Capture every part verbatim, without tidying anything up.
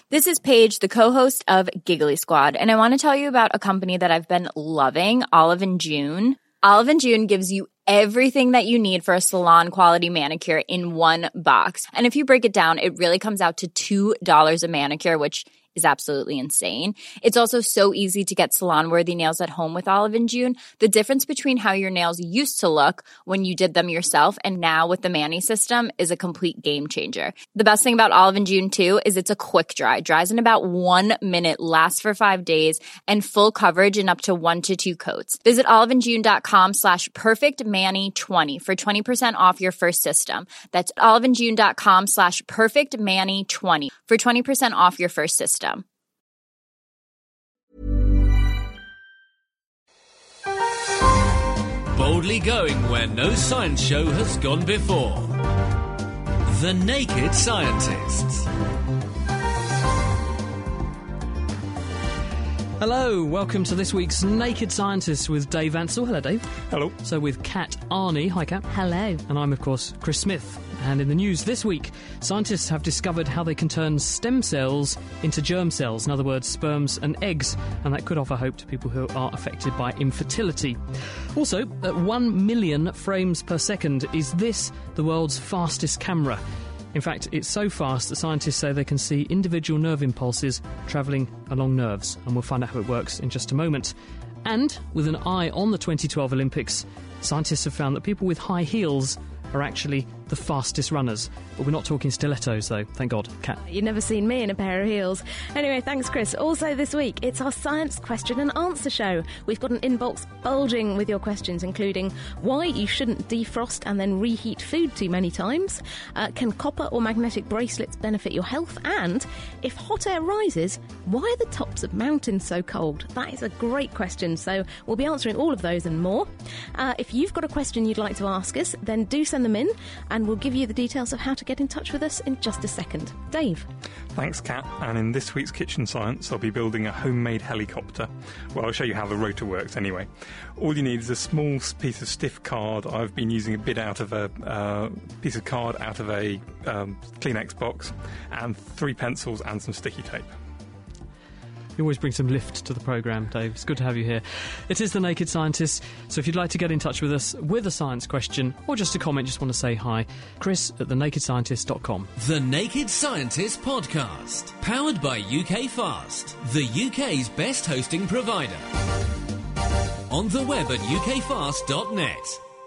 This is Paige, the co-host of Giggly Squad, and I want to tell you about a company that I've been loving, Olive and June. Olive and June gives you everything that you need for a salon-quality manicure in one box. And if you break it down, it really comes out to two dollars a manicure, which is absolutely insane. It's also so easy to get salon-worthy nails at home with Olive and June. The difference between how your nails used to look when you did them yourself and now with the Mani system is a complete game changer. The best thing about Olive and June, too, is it's a quick dry. Dries in about one minute, lasts for five days, and full coverage in up to one to two coats. Visit oliveandjune.com slash perfectmani20 for twenty percent off your first system. That's oliveandjune.com slash perfectmani20 for twenty percent off your first system. Boldly going where no science show has gone before. The Naked Scientists. Hello, welcome to this week's Naked Scientists with Dave Ansell. Hello, Dave. Hello. So with Kat Arney. Hi, Kat. Hello. And I'm, of course, Chris Smith. And in the news this week, scientists have discovered how they can turn stem cells into germ cells, in other words, sperms and eggs, and that could offer hope to people who are affected by infertility. Also, at one million frames per second, is this the world's fastest camera? In fact, it's so fast that scientists say they can see individual nerve impulses travelling along nerves, and we'll find out how it works in just a moment. And, with an eye on the twenty twelve Olympics, scientists have found that people with high heels are actually the fastest runners. But we're not talking stilettos, though, thank God. Kat. You've never seen me in a pair of heels. Anyway, thanks, Chris. Also this week, it's our science question and answer show. We've got an inbox bulging with your questions, including why you shouldn't defrost and then reheat food too many times, uh, can copper or magnetic bracelets benefit your health, and if hot air rises, why are the tops of mountains so cold? That is a great question, so we'll be answering all of those and more. Uh, if you've got a question you'd like to ask us, then do send them in, and we'll give you the details of how to get in touch with us in just a second. Dave. Thanks, Kat. And in this week's Kitchen Science, I'll be building a homemade helicopter. Well, I'll show you how the rotor works anyway. All you need is a small piece of stiff card. I've been using a bit out of a uh, piece of card out of a um, Kleenex box, and three pencils and some sticky tape. You always bring some lift to the programme, Dave. It's good to have you here. It is The Naked Scientists, so if you'd like to get in touch with us with a science question or just a comment, just want to say hi, Chris at the naked scientist dot com. The Naked Scientists Podcast, powered by U K Fast, the U K's best hosting provider. On the web at u k fast dot net.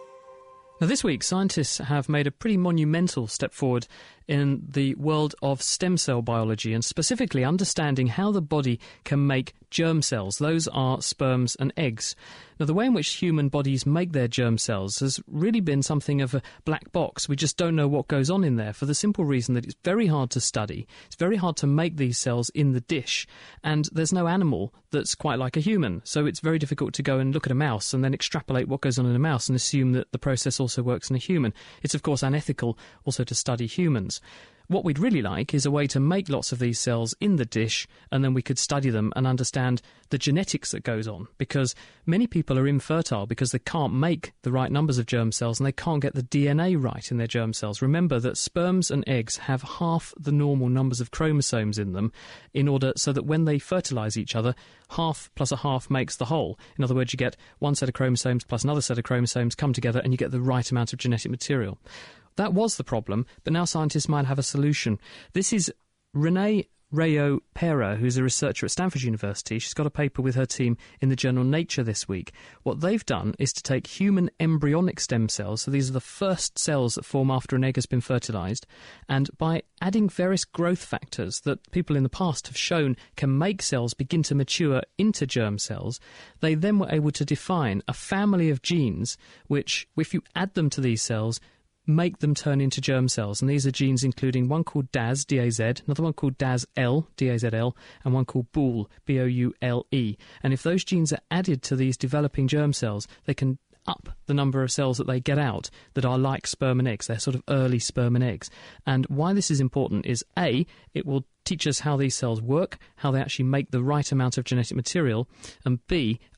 Now, this week, scientists have made a pretty monumental step forward in the world of stem cell biology, and specifically understanding how the body can make germ cells. Those are sperms and eggs. Now, the way in which human bodies make their germ cells has really been something of a black box. We just don't know what goes on in there, for the simple reason that it's very hard to study. It's very hard to make these cells in the dish, and there's no animal that's quite like a human. So it's very difficult to go and look at a mouse and then extrapolate what goes on in a mouse and assume that the process also works in a human. It's, of course, unethical also to study humans. What we'd really like is a way to make lots of these cells in the dish, and then we could study them and understand the genetics that goes on, because many people are infertile because they can't make the right numbers of germ cells and they can't get the D N A right in their germ cells. Remember that sperms and eggs have half the normal numbers of chromosomes in them, in order so that when they fertilise each other, half plus a half makes the whole. In other words, you get one set of chromosomes plus another set of chromosomes come together and you get the right amount of genetic material. That was the problem, but now scientists might have a solution. This is Renee Rayo-Pera, who's a researcher at Stanford University. She's got a paper with her team in the journal Nature this week. What they've done is to take human embryonic stem cells, so these are the first cells that form after an egg has been fertilised, and by adding various growth factors that people in the past have shown can make cells begin to mature into germ cells, they then were able to define a family of genes which, if you add them to these cells, make them turn into germ cells. And these are genes including one called D A Z, D A Z, another one called D A Z L, D A Z L, and one called B O U L, B O U L E. And if those genes are added to these developing germ cells, they can up the number of cells that they get out that are like sperm and eggs. They're sort of early sperm and eggs. And why this is important is, A, it will teach us how these cells work, how they actually make the right amount of genetic material, and B,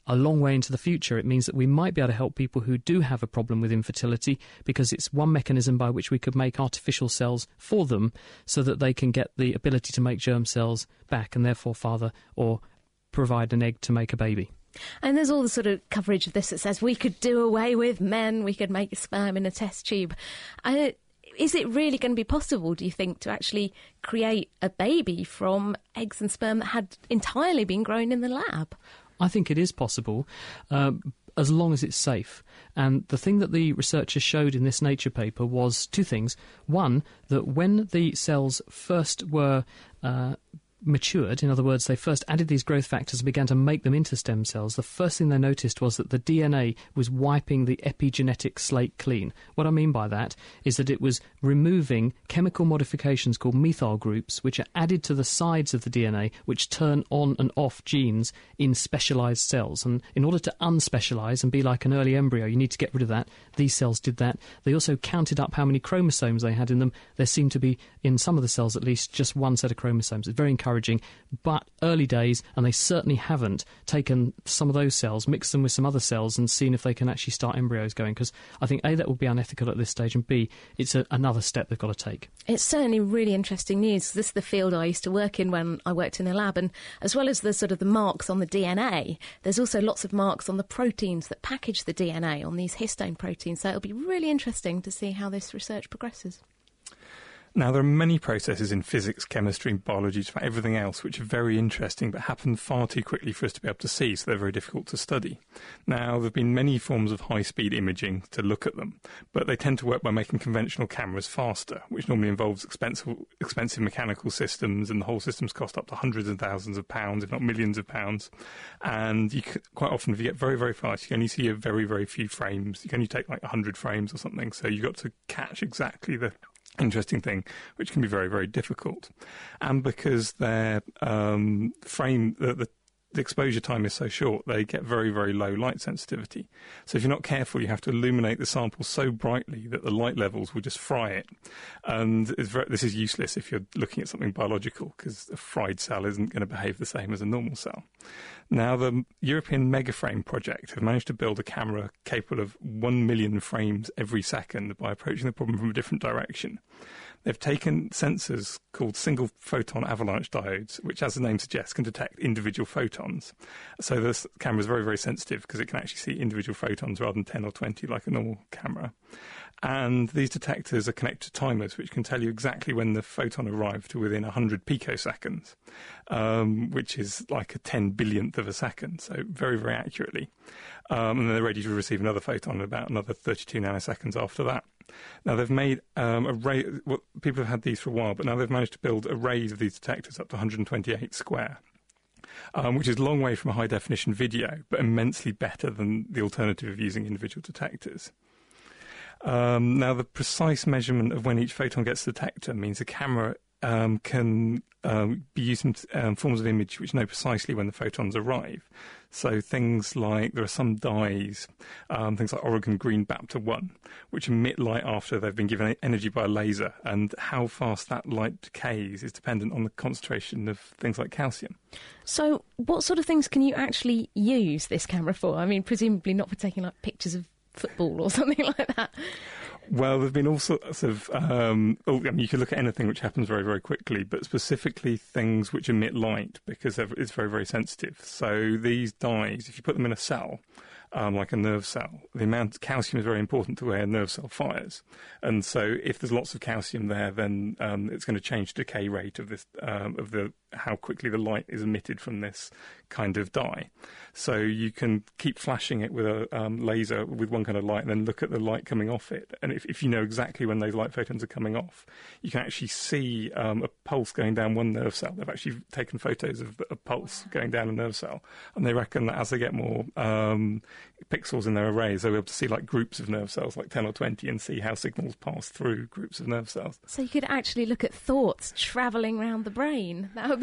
a long way into the future, it means that we might be able to help people who do have a problem with infertility, because it's one mechanism by which we could make artificial cells for them so that they can get the ability to make germ cells back and therefore father or provide an egg to make a baby. And there's all the sort of coverage of this that says we could do away with men, we could make sperm in a test tube. Uh, is it really going to be possible, do you think, to actually create a baby from eggs and sperm that had entirely been grown in the lab? I think it is possible, uh, as long as it's safe. And the thing that the researchers showed in this Nature paper was two things. One, that when the cells first were uh, matured, in other words, they first added these growth factors and began to make them into stem cells, the first thing they noticed was that the D N A was wiping the epigenetic slate clean. What I mean by that is that it was removing chemical modifications called methyl groups, which are added to the sides of the D N A, which turn on and off genes in specialised cells. And in order to unspecialise and be like an early embryo, you need to get rid of that. These cells did that. They also counted up how many chromosomes they had in them. There seemed to be, in some of the cells at least, just one set of chromosomes. It's very encouraging. But early days, and they certainly haven't taken some of those cells, mixed them with some other cells and seen if they can actually start embryos going, because I think A, that would be unethical at this stage, and B, it's a, another step they've got to take. It's certainly really interesting news. This is the field I used to work in when I worked in the lab, and as well as the sort of the marks on the D N A, there's also lots of marks on the proteins that package the D N A, on these histone proteins, so it'll be really interesting to see how this research progresses. Now, there are many processes in physics, chemistry and biology, just about everything else, which are very interesting but happen far too quickly for us to be able to see, so they're very difficult to study. Now, there have been many forms of high-speed imaging to look at them, but they tend to work by making conventional cameras faster, which normally involves expensive, expensive mechanical systems, and the whole systems cost up to hundreds of thousands of pounds, if not millions of pounds. And you can, quite often, if you get very, very fast, you can only see a very, very few frames. You can only take like one hundred frames or something, so you've got to catch exactly the interesting thing, which can be very, very difficult. And because their um, frame, the, the, the exposure time is so short, they get very, very low light sensitivity. So if you're not careful, you have to illuminate the sample so brightly that the light levels will just fry it. And it's very, this is useless if you're looking at something biological, because a fried cell isn't going to behave the same as a normal cell. Now, the European Megaframe project have managed to build a camera capable of one million frames every second by approaching the problem from a different direction. They've taken sensors called single photon avalanche diodes, which, as the name suggests, can detect individual photons. So this camera is very, very sensitive because it can actually see individual photons rather than ten or twenty like a normal camera. And these detectors are connected to timers, which can tell you exactly when the photon arrived to within one hundred picoseconds, um, which is like a ten billionth of a second, so very, very accurately. Um, and then they're ready to receive another photon in about another thirty-two nanoseconds after that. Now, they've made um, array. Well, people have had these for a while, but now they've managed to build arrays of these detectors up to one hundred twenty-eight square, um, which is a long way from a high-definition video, but immensely better than the alternative of using individual detectors. Um, now, the precise measurement of when each photon gets to the detector means the camera um, can um, be used in um, forms of image which know precisely when the photons arrive. So things like, there are some dyes, um, things like Oregon Green Bapta one, which emit light after they've been given energy by a laser, and how fast that light decays is dependent on the concentration of things like calcium. So what sort of things can you actually use this camera for? I mean, presumably not for taking like pictures of football or something like that. Well, there have been all sorts of... Um, oh, I mean, you can look at anything which happens very, very quickly, but specifically things which emit light, because it's very, very sensitive. So these dyes, if you put them in a cell, um, like a nerve cell, the amount of calcium is very important to where a nerve cell fires. And so if there's lots of calcium there, then um, it's going to change the decay rate of this, um, of the how quickly the light is emitted from this kind of dye. So you can keep flashing it with a um, laser with one kind of light and then look at the light coming off it. And if, if you know exactly when those light photons are coming off, you can actually see um, a pulse going down one nerve cell. They've actually taken photos of a pulse going down a nerve cell. And they reckon that as they get more um, pixels in their arrays, they'll be able to see like groups of nerve cells, like ten or twenty, and see how signals pass through groups of nerve cells. So you could actually look at thoughts travelling around the brain. That would be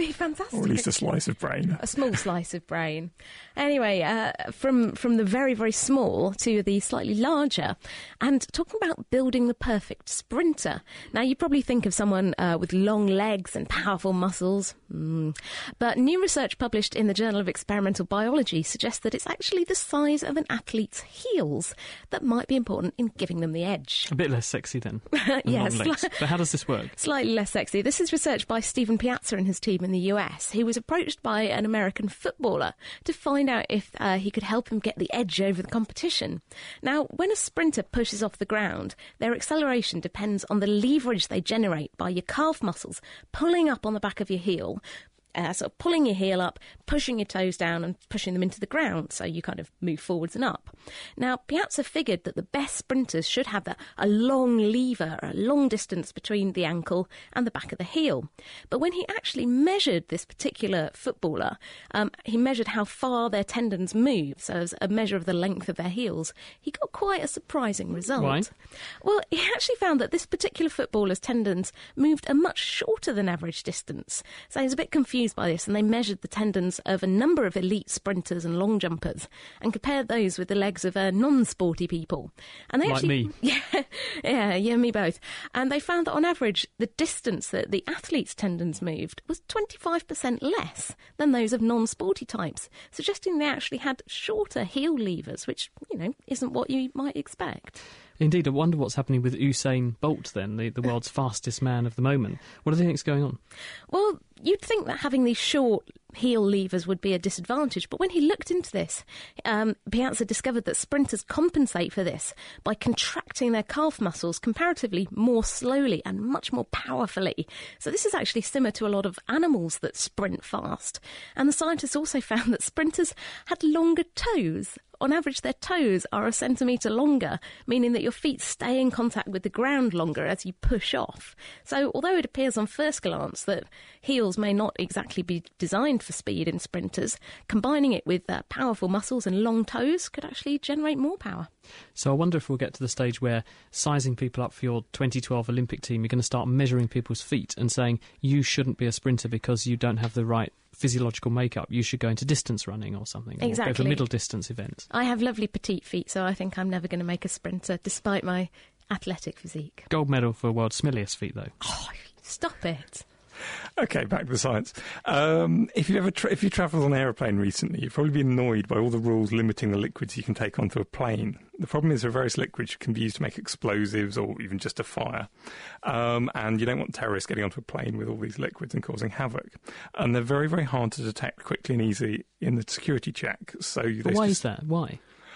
be fantastic. Or at least a slice of brain. A small slice of brain. Anyway, uh, from from the very, very small to the slightly larger, and talking about building the perfect sprinter. Now, you probably think of someone uh, with long legs and powerful muscles, mm. but new research published in the Journal of Experimental Biology suggests that it's actually the size of an athlete's heels that might be important in giving them the edge. A bit less sexy then. Yes. Sli- but how does this work? Slightly less sexy. This is research by Stephen Piazza and his team in the U S. He was approached by an American footballer to find out if uh, he could help him get the edge over the competition. Now, when a sprinter pushes off the ground, their acceleration depends on the leverage they generate by your calf muscles pulling up on the back of your heel. Uh, sort of pulling your heel up, pushing your toes down and pushing them into the ground, so you kind of move forwards and up. Now, Piazza figured that the best sprinters should have the, a long lever, a long distance between the ankle and the back of the heel. But when he actually measured this particular footballer, um, he measured how far their tendons move, so as a measure of the length of their heels, he got quite a surprising result. Why? Well, he actually found that this particular footballer's tendons moved a much shorter than average distance. So he was a bit confused by this, and they measured the tendons of a number of elite sprinters and long jumpers and compared those with the legs of uh, non-sporty people. And they like actually, me. Yeah, yeah, yeah, me both. And they found that on average, the distance that the athletes' tendons moved was twenty-five percent less than those of non-sporty types, suggesting they actually had shorter heel levers, which, you know, isn't what you might expect. Indeed, I wonder what's happening with Usain Bolt then, the, the world's fastest man of the moment. What do you think's going on? Well, you'd think that having these short heel levers would be a disadvantage, but when he looked into this, um, Piazza discovered that sprinters compensate for this by contracting their calf muscles comparatively more slowly and much more powerfully. So this is actually similar to a lot of animals that sprint fast. And the scientists also found that sprinters had longer toes. On average, their toes are a centimetre longer, meaning that your feet stay in contact with the ground longer as you push off. So although it appears on first glance that heels may not exactly be designed for speed in sprinters, combining it with uh, powerful muscles and long toes could actually generate more power. So I wonder if we'll get to the stage where sizing people up for your twenty twelve Olympic team, you're going to start measuring people's feet and saying you shouldn't be a sprinter because you don't have the right physiological makeup. You should go into distance running or something. Exactly. Or go for middle distance events. I have lovely petite feet, so I think I'm never going to make a sprinter, despite my athletic physique. Gold medal for world's smelliest feet, though. Oh, stop it. Okay, back to the science. Um, if you ever tra- if you travelled on an aeroplane recently, you've probably been annoyed by all the rules limiting the liquids you can take onto a plane. The problem is there are various liquids can be used to make explosives or even just a fire. Um, and you don't want terrorists getting onto a plane with all these liquids and causing havoc. And they're very, very hard to detect quickly and easily in the security check. So But why just, is that? Why?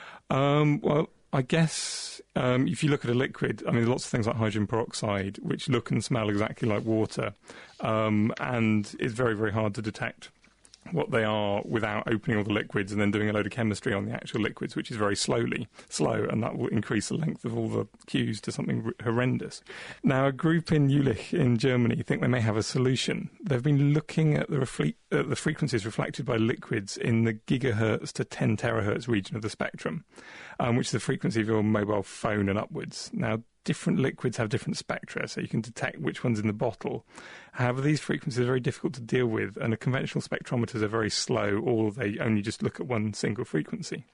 Um, well, I guess um, if you look at a liquid, I mean, there are lots of things like hydrogen peroxide, which look and smell exactly like water, um, and it's very, very hard to detect what they are without opening all the liquids and then doing a load of chemistry on the actual liquids, which is very slowly, slow, and that will increase the length of all the cues to something r- horrendous. Now, a group in Jülich in Germany think they may have a solution. They've been looking at the, refle- uh, the frequencies reflected by liquids in the gigahertz to ten terahertz region of the spectrum, um, which is the frequency of your mobile phone and upwards. Now, different liquids have different spectra, so you can detect which one's in the bottle. However, these frequencies are very difficult to deal with, and the conventional spectrometers are very slow, or they only just look at one single frequency.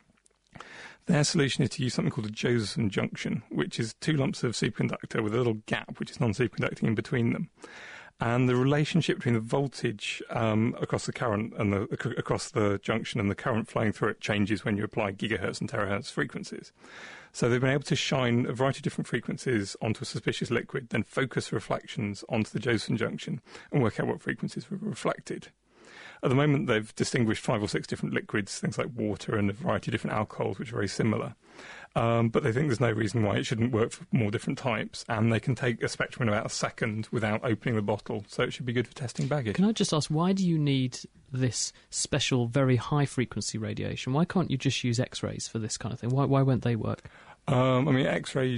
Their solution is to use something called a Josephson junction, which is two lumps of superconductor with a little gap, which is non-superconducting in between them. And the relationship between the voltage um, across the current and the ac- across the junction and the current flowing through it changes when you apply gigahertz and terahertz frequencies. So they've been able to shine a variety of different frequencies onto a suspicious liquid, then focus reflections onto the Josephson junction and work out what frequencies were reflected. At the moment, they've distinguished five or six different liquids, things like water and a variety of different alcohols, which are very similar. Um, but they think there's no reason why it shouldn't work for more different types, and they can take a spectrum in about a second without opening the bottle, so it should be good for testing baggage. Can I just ask, why do you need this special, very high-frequency radiation? Why can't you just use X-rays for this kind of thing? Why, why won't they work? Um, I mean, X-rays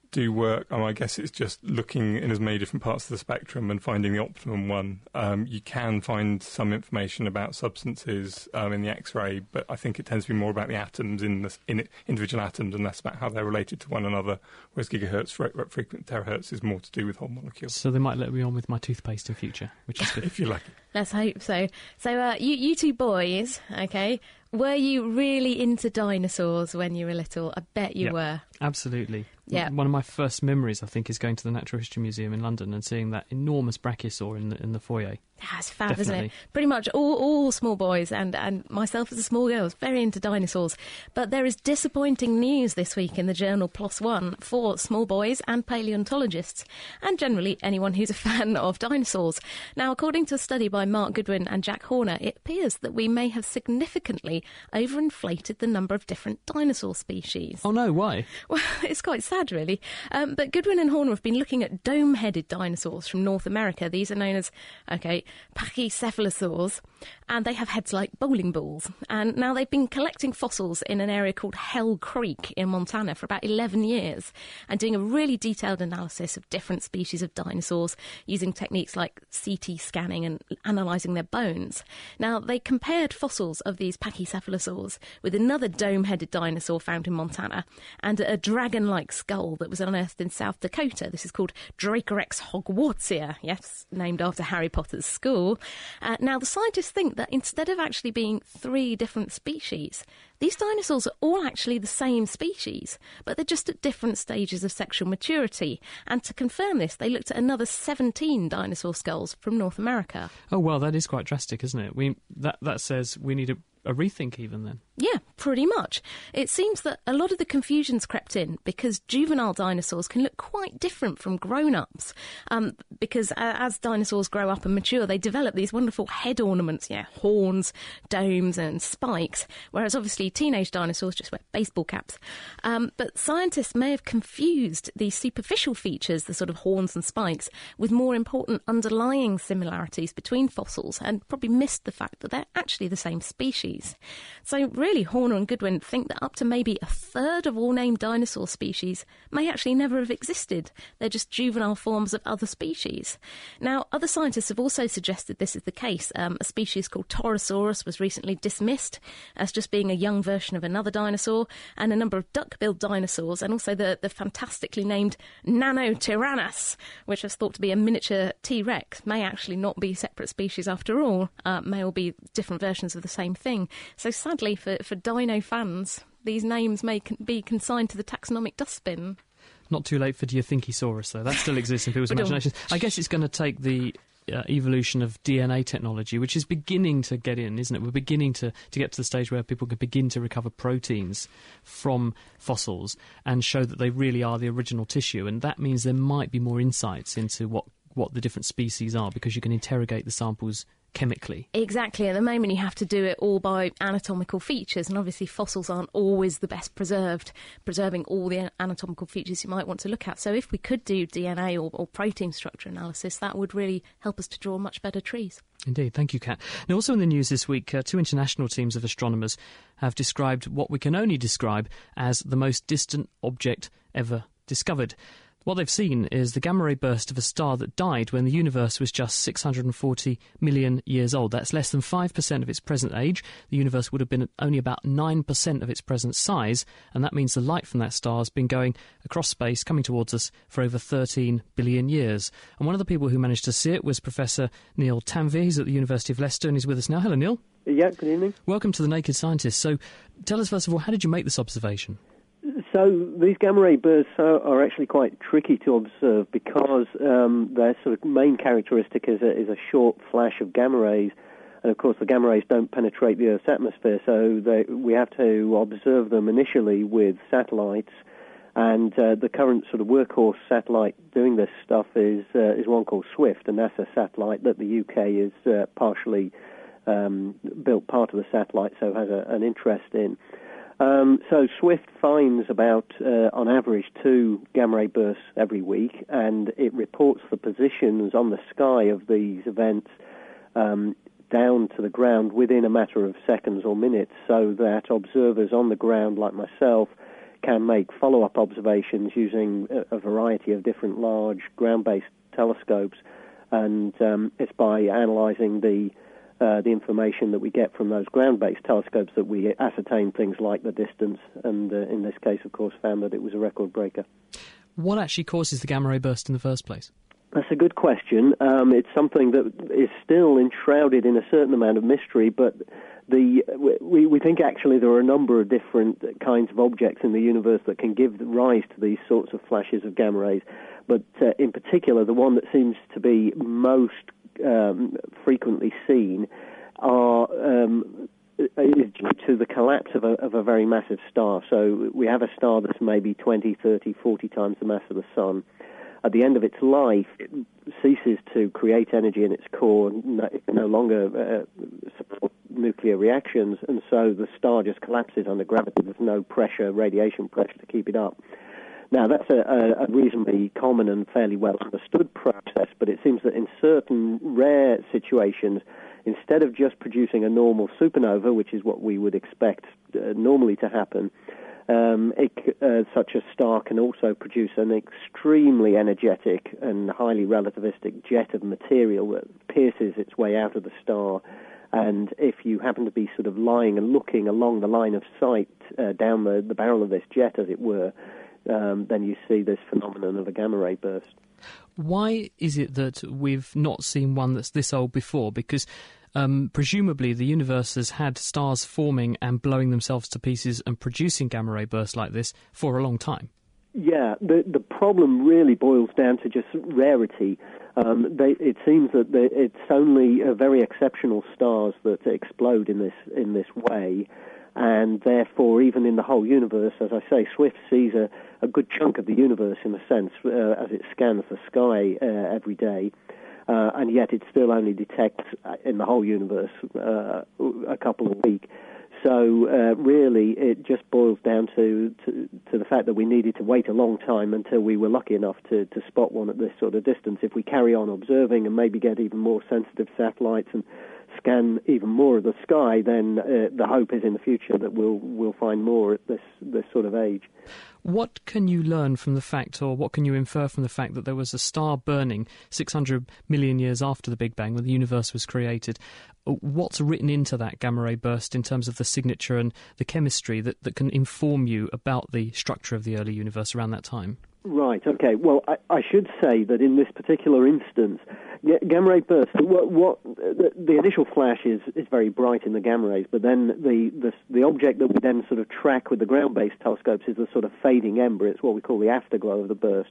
do work. Um, I guess it's just looking in as many different parts of the spectrum and finding the optimum one. Um, you can find some information about substances um, in the X-ray, but I think it tends to be more about the atoms in the in it, individual atoms and less about how they're related to one another, whereas gigahertz, frequent terahertz, is more to do with whole molecules. So they might let me on with my toothpaste in future, which is good. If you're lucky. Let's hope so. So uh, you, you two boys, okay, were you really into dinosaurs when you were little? I bet you Yep. were. Absolutely. Yeah. One of my first memories, I think, is going to the Natural History Museum in London and seeing that enormous brachiosaur in the, in the foyer. That's fab, isn't Definitely. it? Pretty much all, all small boys, and, and myself as a small girl, was very into dinosaurs. But there is disappointing news this week in the journal PLOS ONE for small boys and paleontologists, and generally anyone who's a fan of dinosaurs. Now, according to a study by Mark Goodwin and Jack Horner, it appears that we may have significantly overinflated the number of different dinosaur species. Oh no, why? Well, it's quite sad, really. Um, but Goodwin and Horner have been looking at dome-headed dinosaurs from North America. These are known as, okay, pachycephalosaurs, and they have heads like bowling balls. And now they've been collecting fossils in an area called Hell Creek in Montana for about eleven years and doing a really detailed analysis of different species of dinosaurs using techniques like C T scanning and analysing their bones. Now, they compared fossils of these pachycephalosaurs with another dome-headed dinosaur found in Montana and a dragon-like skull that was unearthed in South Dakota. This is called Dracorex hogwartsia, yes, named after Harry Potter's school. Uh, now, the scientists think that instead of actually being three different species, these dinosaurs are all actually the same species, but they're just at different stages of sexual maturity. And to confirm this, they looked at another seventeen dinosaur skulls from North America. Oh, well, that is quite drastic, isn't it? We That, that says we need a, a rethink even then. Yeah, pretty much. It seems that a lot of the confusion's crept in because juvenile dinosaurs can look quite different from grown-ups. Um, because uh, as dinosaurs grow up and mature, they develop these wonderful head ornaments, yeah, horns, domes and spikes, whereas obviously teenage dinosaurs just wear baseball caps. Um, but scientists may have confused these superficial features, the sort of horns and spikes, with more important underlying similarities between fossils and probably missed the fact that they're actually the same species. So really, Horner and Goodwin think that up to maybe a third of all named dinosaur species may actually never have existed. They're just juvenile forms of other species. Now, other scientists have also suggested this is the case. Um, a species called Torosaurus was recently dismissed as just being a young version of another dinosaur, and a number of duck-billed dinosaurs, and also the, the fantastically named Nanotyrannus, which is thought to be a miniature T-Rex, may actually not be separate species after all, uh, may all be different versions of the same thing. So sadly for, for dino fans, these names may con- be consigned to the taxonomic dustbin. Not too late for Diathinkisaurus, though. That still exists in people's imaginations. I guess it's going to take the uh, evolution of D N A technology, which is beginning to get in, isn't it? We're beginning to, to get to the stage where people can begin to recover proteins from fossils and show that they really are the original tissue. And that means there might be more insights into what, what the different species are, because you can interrogate the samples chemically. Exactly. At the moment, you have to do it all by anatomical features, and obviously fossils aren't always the best preserved, preserving all the anatomical features you might want to look at. So if we could do D N A or, or protein structure analysis, that would really help us to draw much better trees. Indeed. Thank you, Kat. Now, also in the news this week, uh, two international teams of astronomers have described what we can only describe as the most distant object ever discovered. What they've seen is the gamma ray burst of a star that died when the universe was just six hundred forty million years old. That's less than five percent of its present age. The universe would have been only about nine percent of its present size, and that means the light from that star has been going across space, coming towards us for over thirteen billion years. And one of the people who managed to see it was Professor Neil Tanvir. He's at the University of Leicester and he's with us now. Hello, Neil. Yeah, good evening. Welcome to The Naked Scientist. So tell us, first of all, how did you make this observation? So these gamma ray bursts are, are actually quite tricky to observe because um, their sort of main characteristic is a, is a short flash of gamma rays, and of course the gamma rays don't penetrate the Earth's atmosphere, so they, we have to observe them initially with satellites. And uh, the current sort of workhorse satellite doing this stuff is uh, is one called SWIFT, a NASA satellite that the U K is uh, partially um, built part of the satellite, so has a, an interest in. Um, so SWIFT finds about, uh, on average, two gamma ray bursts every week, and it reports the positions on the sky of these events um, down to the ground within a matter of seconds or minutes, so that observers on the ground, like myself, can make follow-up observations using a, a variety of different large ground-based telescopes, and um, it's by analysing the uh, the information that we get from those ground-based telescopes that we ascertain things like the distance, and uh, in this case, of course, found that it was a record breaker. What actually causes the gamma ray burst in the first place? That's a good question. Um, it's something that is still enshrouded in a certain amount of mystery, but the we, we think actually there are a number of different kinds of objects in the universe that can give rise to these sorts of flashes of gamma rays. But uh, in particular, the one that seems to be most um, frequently seen are um, is due to the collapse of a, of a very massive star. So we have a star that's maybe twenty, thirty, forty times the mass of the Sun. At the end of its life, it ceases to create energy in its core, it can no longer uh, support nuclear reactions, and so the star just collapses under gravity. There's no pressure, radiation pressure to keep it up. Now, that's a, a reasonably common and fairly well understood process, but it seems that in certain rare situations, instead of just producing a normal supernova, which is what we would expect uh, normally to happen, Um, it, uh, such a star can also produce an extremely energetic and highly relativistic jet of material that pierces its way out of the star. And if you happen to be sort of lying and looking along the line of sight uh, down the, the barrel of this jet, as it were, um, then you see this phenomenon of a gamma ray burst. Why is it that we've not seen one that's this old before? Because Um, presumably the universe has had stars forming and blowing themselves to pieces and producing gamma ray bursts like this for a long time. Yeah, the the problem really boils down to just rarity. Um, they, it seems that the, it's only uh, very exceptional stars that explode in this in this way, and therefore even in the whole universe, as I say, Swift sees a, a good chunk of the universe in a sense uh, as it scans the sky uh, every day. Uh, and yet it still only detects in the whole universe uh, a couple a week. So uh, really it just boils down to, to to the fact that we needed to wait a long time until we were lucky enough to, to spot one at this sort of distance. If we carry on observing and maybe get even more sensitive satellites and scan even more of the sky, then uh, the hope is in the future that we'll we'll find more at this this sort of age. What can you learn from the fact, or what can you infer from the fact that there was a star burning six hundred million years after the Big Bang, when the universe was created? What's written into that gamma ray burst in terms of the signature and the chemistry that, that can inform you about the structure of the early universe around that time? Right, okay. Well, I, I should say that in this particular instance, gamma ray bursts, what, what the, the initial flash is, is very bright in the gamma rays, but then the, the the object that we then sort of track with the ground-based telescopes is the sort of fading ember. It's what we call the afterglow of the burst.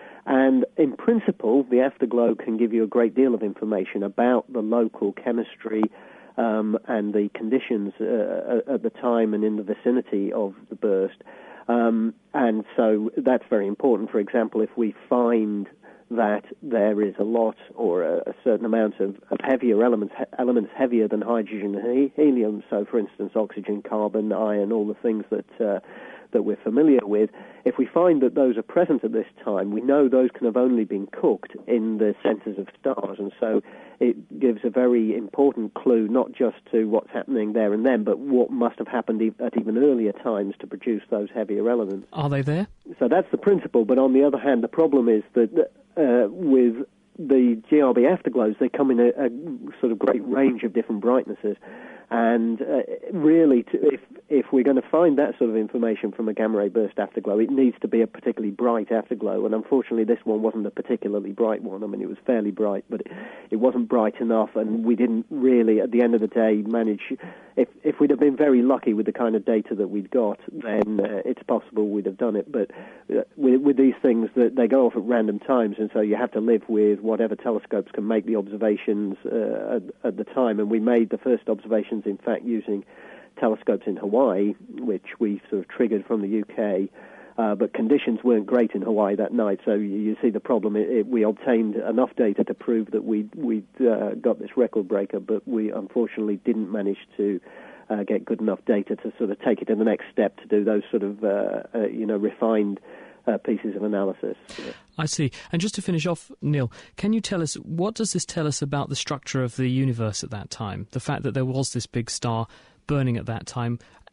And in principle, the afterglow can give you a great deal of information about the local chemistry um, and the conditions uh, at the time and in the vicinity of the burst. Um, and so that's very important. For example, if we find that there is a lot or a, a certain amount of, of heavier elements, he, elements heavier than hydrogen and he, helium, so for instance oxygen, carbon, iron, all the things that uh, that we're familiar with, if we find that those are present at this time, we know those can have only been cooked in the centers of stars, and so it gives a very important clue not just to what's happening there and then, but what must have happened at even earlier times to produce those heavier elements. Are they there? So that's the principle, but on the other hand, the problem is that uh, with the G R B afterglows, they come in a, a sort of great range of different brightnesses. And uh, really, to, if if we're going to find that sort of information from a gamma ray burst afterglow, it needs to be a particularly bright afterglow. And unfortunately, this one wasn't a particularly bright one. I mean, it was fairly bright, but it, it wasn't bright enough. And we didn't really, at the end of the day, manage. If if we'd have been very lucky with the kind of data that we'd got, then uh, it's possible we'd have done it. But uh, with, with these things, that they go off at random times, and so you have to live with whatever telescopes can make the observations uh, at, at the time. And we made the first observations, in fact, using telescopes in Hawaii, which we sort of triggered from the U K, uh, but conditions weren't great in Hawaii that night, so you, you see the problem. It, it, we obtained enough data to prove that we'd, we'd uh, got this record breaker, but we unfortunately didn't manage to uh, get good enough data to sort of take it to the next step to do those sort of, uh, uh, you know, refined Uh, pieces of analysis. Yeah. I see. And just to finish off, Neil, can you tell us, what does this tell us about the structure of the universe at that time? The fact that there was this big star burning at that time.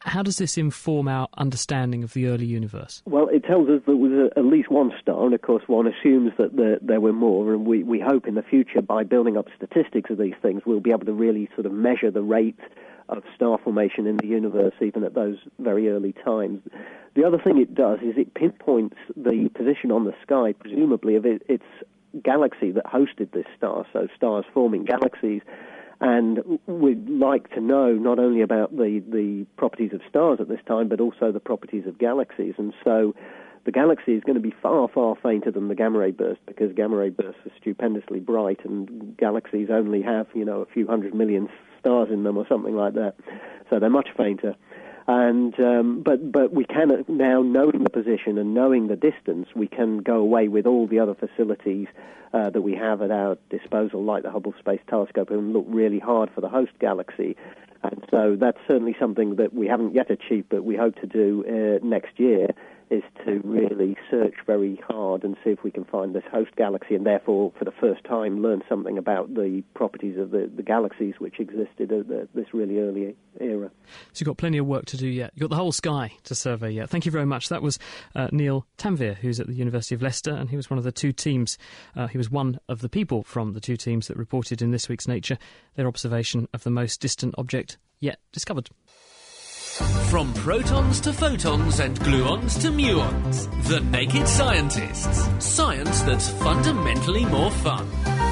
how does this inform our understanding of the early universe? Well, it tells us there was a, at least one star, and of course one assumes that there, there were more, and we, we hope in the future, by building up statistics of these things, we'll be able to really sort of measure the rate of star formation in the universe, even at those very early times. The other thing it does is it pinpoints the position on the sky, presumably, of it, its galaxy that hosted this star, so stars forming galaxies. And we'd like to know not only about the, the properties of stars at this time, but also the properties of galaxies. And so the galaxy is going to be far, far fainter than the gamma ray burst, because gamma ray bursts are stupendously bright, and galaxies only have, you know, a few hundred million stars in them or something like that. So they're much fainter. And um, but but we can now, knowing the position and knowing the distance, we can go away with all the other facilities uh, that we have at our disposal, like the Hubble Space Telescope, and look really hard for the host galaxy. And so that's certainly something that we haven't yet achieved, but we hope to do uh, next year, is to really search very hard and see if we can find this host galaxy, and therefore, for the first time, learn something about the properties of the, the galaxies which existed at the, this really early era. So you've got plenty of work to do yet. You've got the whole sky to survey yet. Thank you very much. That was uh, Neil Tanvir, who's at the University of Leicester, and he was one of the two teams. Uh, he was one of the people from the two teams that reported in this week's Nature their observation of the most distant object yet discovered. From protons to photons and gluons to muons, The Naked Scientists. Science that's fundamentally more fun.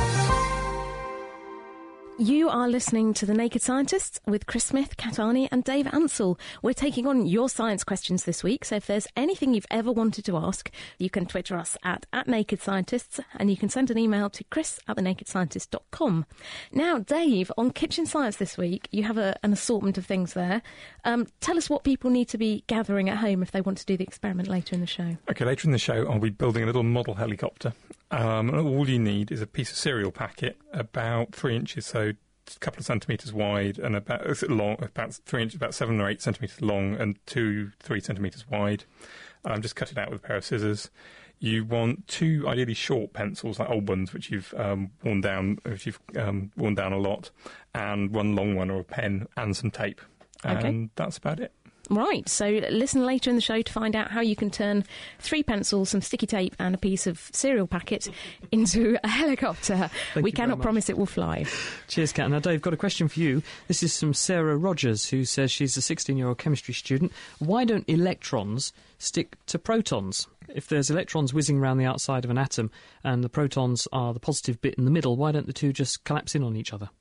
You are listening to The Naked Scientists with Chris Smith, Kat Arney and Dave Ansell. We're taking on your science questions this week, so if there's anything you've ever wanted to ask, you can Twitter us at, at Naked Scientists, and you can send an email to chris at the naked scientist dot com. Now, Dave, on Kitchen Science this week, you have a, an assortment of things there. Um, tell us what people need to be gathering at home if they want to do the experiment later in the show. OK, later in the show, I'll be building a little model helicopter. Um, and all you need is a piece of cereal packet about three inches, so a couple of centimetres wide, and about long, about three inches, about seven or eight centimetres long, and two, three centimetres wide. Um, just cut it out with a pair of scissors. You want two ideally short pencils, like old ones, which you've um, worn down, which you've um, worn down a lot, and one long one or a pen, and some tape. And okay. That's about it. Right, so listen later in the show to find out how you can turn three pencils, some sticky tape and a piece of cereal packet into a helicopter. Thank we cannot promise it will fly. Cheers, Kat. Now, Dave, got a question for you. This is from Sarah Rogers, who says she's a sixteen-year-old chemistry student. Why don't electrons stick to protons? If there's electrons whizzing around the outside of an atom and the protons are the positive bit in the middle, why don't the two just collapse in on each other?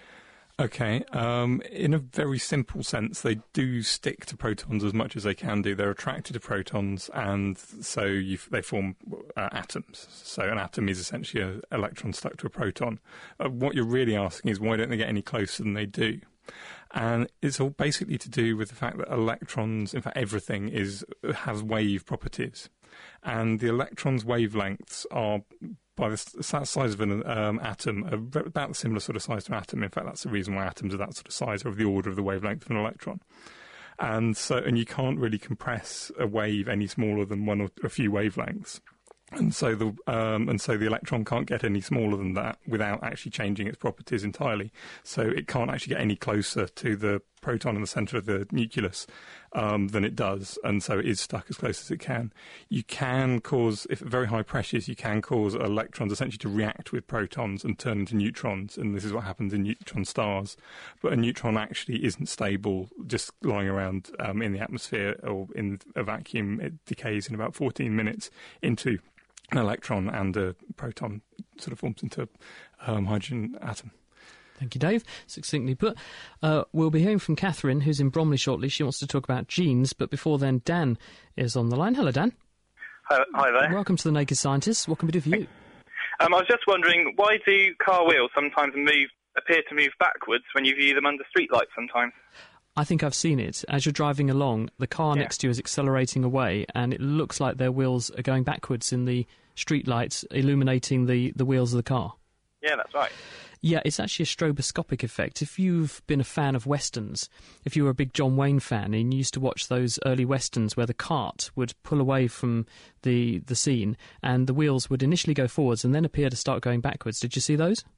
OK, um, in a very simple sense, they do stick to protons as much as they can do. They're attracted to protons, and so you, they form uh, atoms. So an atom is essentially an electron stuck to a proton. Uh, what you're really asking is, why don't they get any closer than they do? And it's all basically to do with the fact that electrons, in fact everything, is has wave properties. And the electrons' wavelengths are, by the size of an um, atom, are about the similar sort of size to an atom. In fact, that's the reason why atoms are that sort of size, or of the order of the wavelength of an electron. And so, and you can't really compress a wave any smaller than one or a few wavelengths. And so the um, and so the electron can't get any smaller than that without actually changing its properties entirely. So it can't actually get any closer to the proton in the centre of the nucleus um, than it does, and so it is stuck as close as it can. You can cause, if at very high pressures, you can cause electrons essentially to react with protons and turn into neutrons, and this is what happens in neutron stars. But a neutron actually isn't stable just lying around um, in the atmosphere or in a vacuum. It decays in about fourteen minutes into an electron, and a proton sort of forms into a um, hydrogen atom. Thank you, Dave. Succinctly put. Uh, we'll be hearing from Catherine, who's in Bromley shortly. She wants to talk about genes, but before then, Dan is on the line. Hello, Dan. Hi, hi there. Welcome to The Naked Scientists. What can we do for you? Um, I was just wondering, why do car wheels sometimes move, appear to move backwards when you view them under streetlights sometimes? I think I've seen it. As you're driving along, the car Yeah. next to you is accelerating away, and it looks like their wheels are going backwards in the streetlights, illuminating the, the wheels of the car. Yeah, that's right. Yeah, it's actually a stroboscopic effect. If you've been a fan of westerns, if you were a big John Wayne fan and you used to watch those early westerns where the cart would pull away from the, the scene and the wheels would initially go forwards and then appear to start going backwards, did you see those?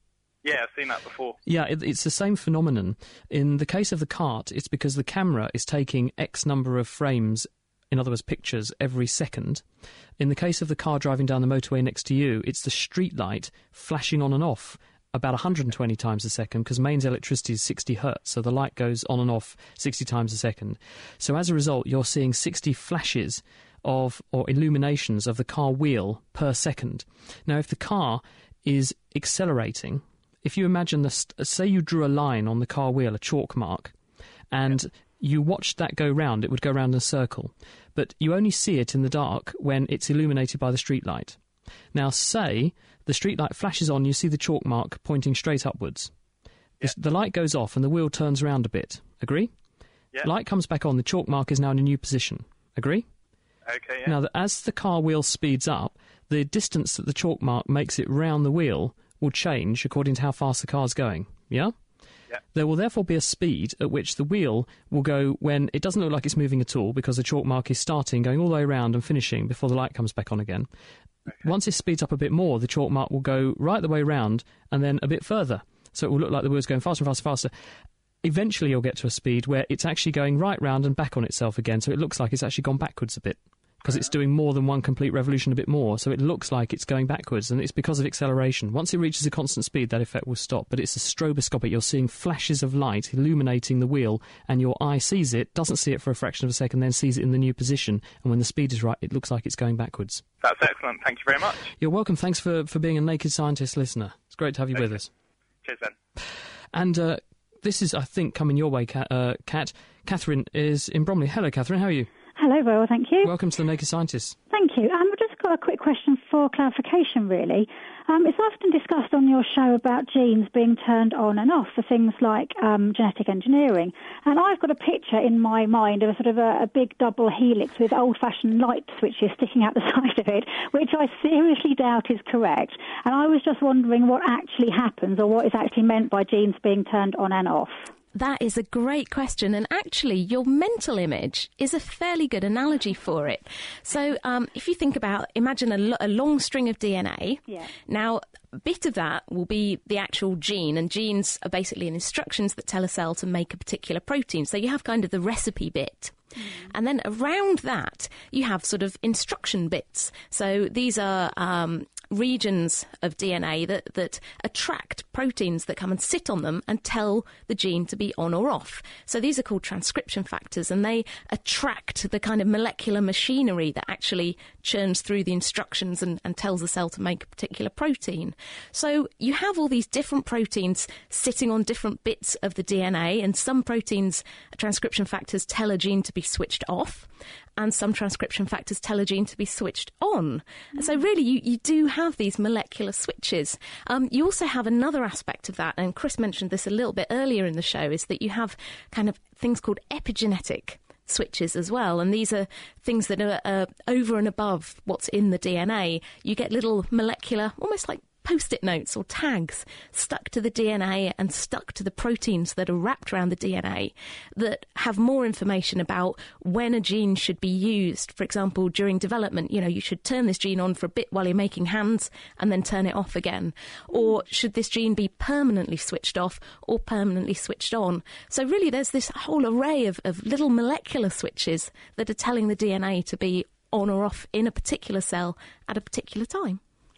Yeah, I've seen that before. Yeah, it, it's the same phenomenon. In the case of the cart, it's because the camera is taking X number of frames, in other words, pictures, every second. In the case of the car driving down the motorway next to you, it's the street light flashing on and off about one hundred twenty times a second, because mains electricity is sixty hertz, so the light goes on and off sixty times a second. So as a result, you're seeing sixty flashes of or illuminations of the car wheel per second. Now, if the car is accelerating, if you imagine, the st- say you drew a line on the car wheel, a chalk mark, and you watched that go round, it would go round in a circle. But you only see it in the dark when it's illuminated by the street light. Now, say the street light flashes on, you see the chalk mark pointing straight upwards. Yeah. The, the light goes off and the wheel turns around a bit. Agree? Yeah. Light comes back on, the chalk mark is now in a new position. Agree? Okay, yeah. Now, the, as the car wheel speeds up, the distance that the chalk mark makes it round the wheel will change according to how fast the car's going. Yeah? Yeah. There will therefore be a speed at which the wheel will go when it doesn't look like it's moving at all, because the chalk mark is starting, going all the way around and finishing before the light comes back on again. Okay. Once it speeds up a bit more, the chalk mark will go right the way round and then a bit further. So it will look like the wheel's going faster and faster and faster. Eventually you'll get to a speed where it's actually going right round and back on itself again, so it looks like it's actually gone backwards a bit, because it's doing more than one complete revolution a bit more, so it looks like it's going backwards, and it's because of acceleration. Once it reaches a constant speed, that effect will stop, but it's a stroboscopic. You're seeing flashes of light illuminating the wheel, and your eye sees it, doesn't see it for a fraction of a second, then sees it in the new position, and when the speed is right, it looks like it's going backwards. That's excellent. Thank you very much. You're welcome. Thanks for, for being a Naked Scientist listener. It's great to have you Okay. with us. Cheers, then. And uh, this is, I think, coming your way, Kat. Uh, Kat. Catherine is in Bromley. Hello, Catherine. How are you? Hello, well, thank you. Welcome to the Naked Scientist. Thank you. Um, I've just got a quick question for clarification, really. Um, it's often discussed on your show about genes being turned on and off for things like um, genetic engineering. And I've got a picture in my mind of a sort of a, a big double helix with old-fashioned light switches sticking out the side of it, which I seriously doubt is correct. And I was just wondering what actually happens, or what is actually meant by genes being turned on and off. That is a great question, and actually your mental image is a fairly good analogy for it. So um, if you think about, imagine a, lo- a long string of D N A. Yeah. Now, a bit of that will be the actual gene, and genes are basically instructions that tell a cell to make a particular protein. So you have kind of the recipe bit. Mm. And then around that, you have sort of instruction bits. So these are um, regions of D N A that, that attract proteins that come and sit on them and tell the gene to be on or off. So these are called transcription factors, and they attract the kind of molecular machinery that actually churns through the instructions and, and tells the cell to make a particular protein. So you have all these different proteins sitting on different bits of the D N A, and some proteins, transcription factors, tell a gene to be switched off, and some transcription factors tell a gene to be switched on. Mm. So really, you, you do have these molecular switches. Um, you also have another aspect of that, and Chris mentioned this a little bit earlier in the show, is that you have kind of things called epigenetic switches as well, and these are things that are uh, over and above what's in the D N A. You get little molecular, almost like post-it notes or tags stuck to the D N A and stuck to the proteins that are wrapped around the D N A that have more information about when a gene should be used. For example, during development, you know, you should turn this gene on for a bit while you're making hands and then turn it off again. Or should this gene be permanently switched off or permanently switched on? So really there's this whole array of, of little molecular switches that are telling the D N A to be on or off in a particular cell at a particular time.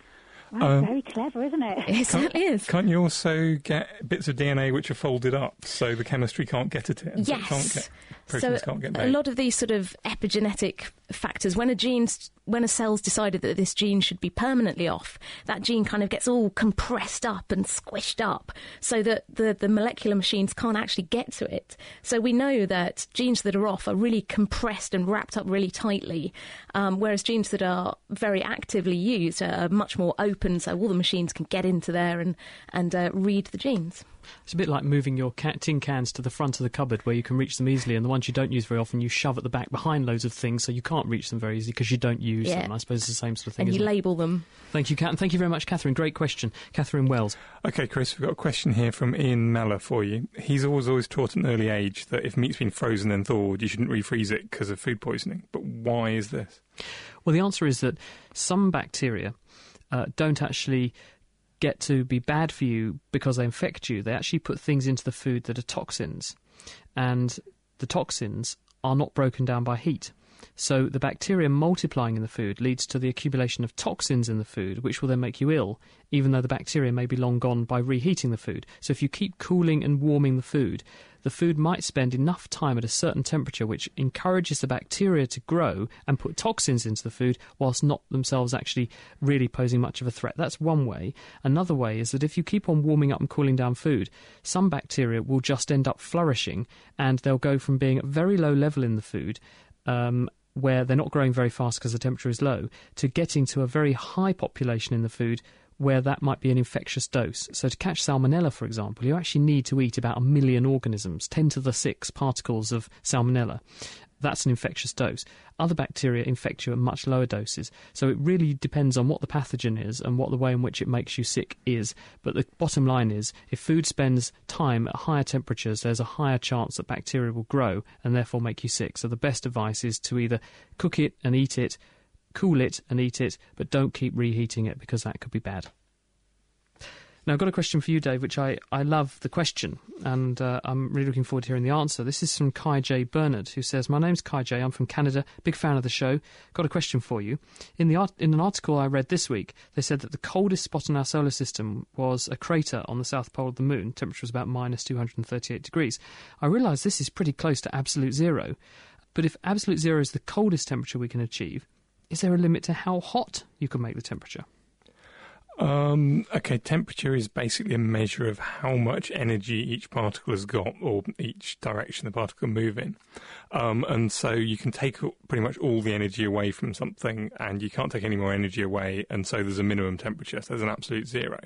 Wow, Um, very clever, isn't it? It certainly is. Can't you also get bits of D N A which are folded up so the chemistry can't get at it? And so it can't Yes. get, proteins So can't get a made? lot of these sort of epigenetic factors, when a gene's, when a cell's decided that this gene should be permanently off, that gene kind of gets all compressed up and squished up so that the, the molecular machines can't actually get to it. So we know that genes that are off are really compressed and wrapped up really tightly, um, whereas genes that are very actively used are much more open, so all the machines can get into there and, and uh, read the genes. It's a bit like moving your ca- tin cans to the front of the cupboard where you can reach them easily, and the ones you don't use very often you shove at the back behind loads of things so you can't reach them very easily because you don't use Yeah. them. I suppose it's the same sort of thing, And you isn't it? label them. Thank you, Kat, and thank you very much, Catherine. Great question. Catherine Wells. OK, Chris, we've got a question here from Ian Meller for you. He's always, always taught at an early age that if meat's been frozen and thawed, you shouldn't refreeze it because of food poisoning. But why is this? Well, the answer is that some bacteria uh, don't actually get to be bad for you because they infect you, they actually put things into the food that are toxins. And the toxins are not broken down by heat. So the bacteria multiplying in the food leads to the accumulation of toxins in the food, which will then make you ill, even though the bacteria may be long gone by reheating the food. So if you keep cooling and warming the food, the food might spend enough time at a certain temperature which encourages the bacteria to grow and put toxins into the food whilst not themselves actually really posing much of a threat. That's one way. Another way is that if you keep on warming up and cooling down food, some bacteria will just end up flourishing, and they'll go from being at very low level in the food, um, where they're not growing very fast because the temperature is low, to getting to a very high population in the food where that might be an infectious dose. So to catch salmonella, for example, you actually need to eat about a million organisms, ten to the six particles of salmonella. That's an infectious dose. Other bacteria infect you at much lower doses. So it really depends on what the pathogen is and what the way in which it makes you sick is. But the bottom line is, if food spends time at higher temperatures, there's a higher chance that bacteria will grow and therefore make you sick. So the best advice is to either cook it and eat it, cool it and eat it, but don't keep reheating it because that could be bad. Now, I've got a question for you, Dave, which I, I love the question, and uh, I'm really looking forward to hearing the answer. This is from Kai J. Bernard, who says, "My name's Kai J. I'm from Canada, big fan of the show. Got a question for you. In the art- in an article I read this week, they said that the coldest spot in our solar system was a crater on the south pole of the moon. Temperature was about minus two hundred thirty-eight degrees. I realise this is pretty close to absolute zero, but if absolute zero is the coldest temperature we can achieve, is there a limit to how hot you can make the temperature?" Um, okay, temperature is basically a measure of how much energy each particle has got, or each direction the particle move in. Um, and so you can take pretty much all the energy away from something, and you can't take any more energy away, and so there's a minimum temperature, so there's an absolute zero.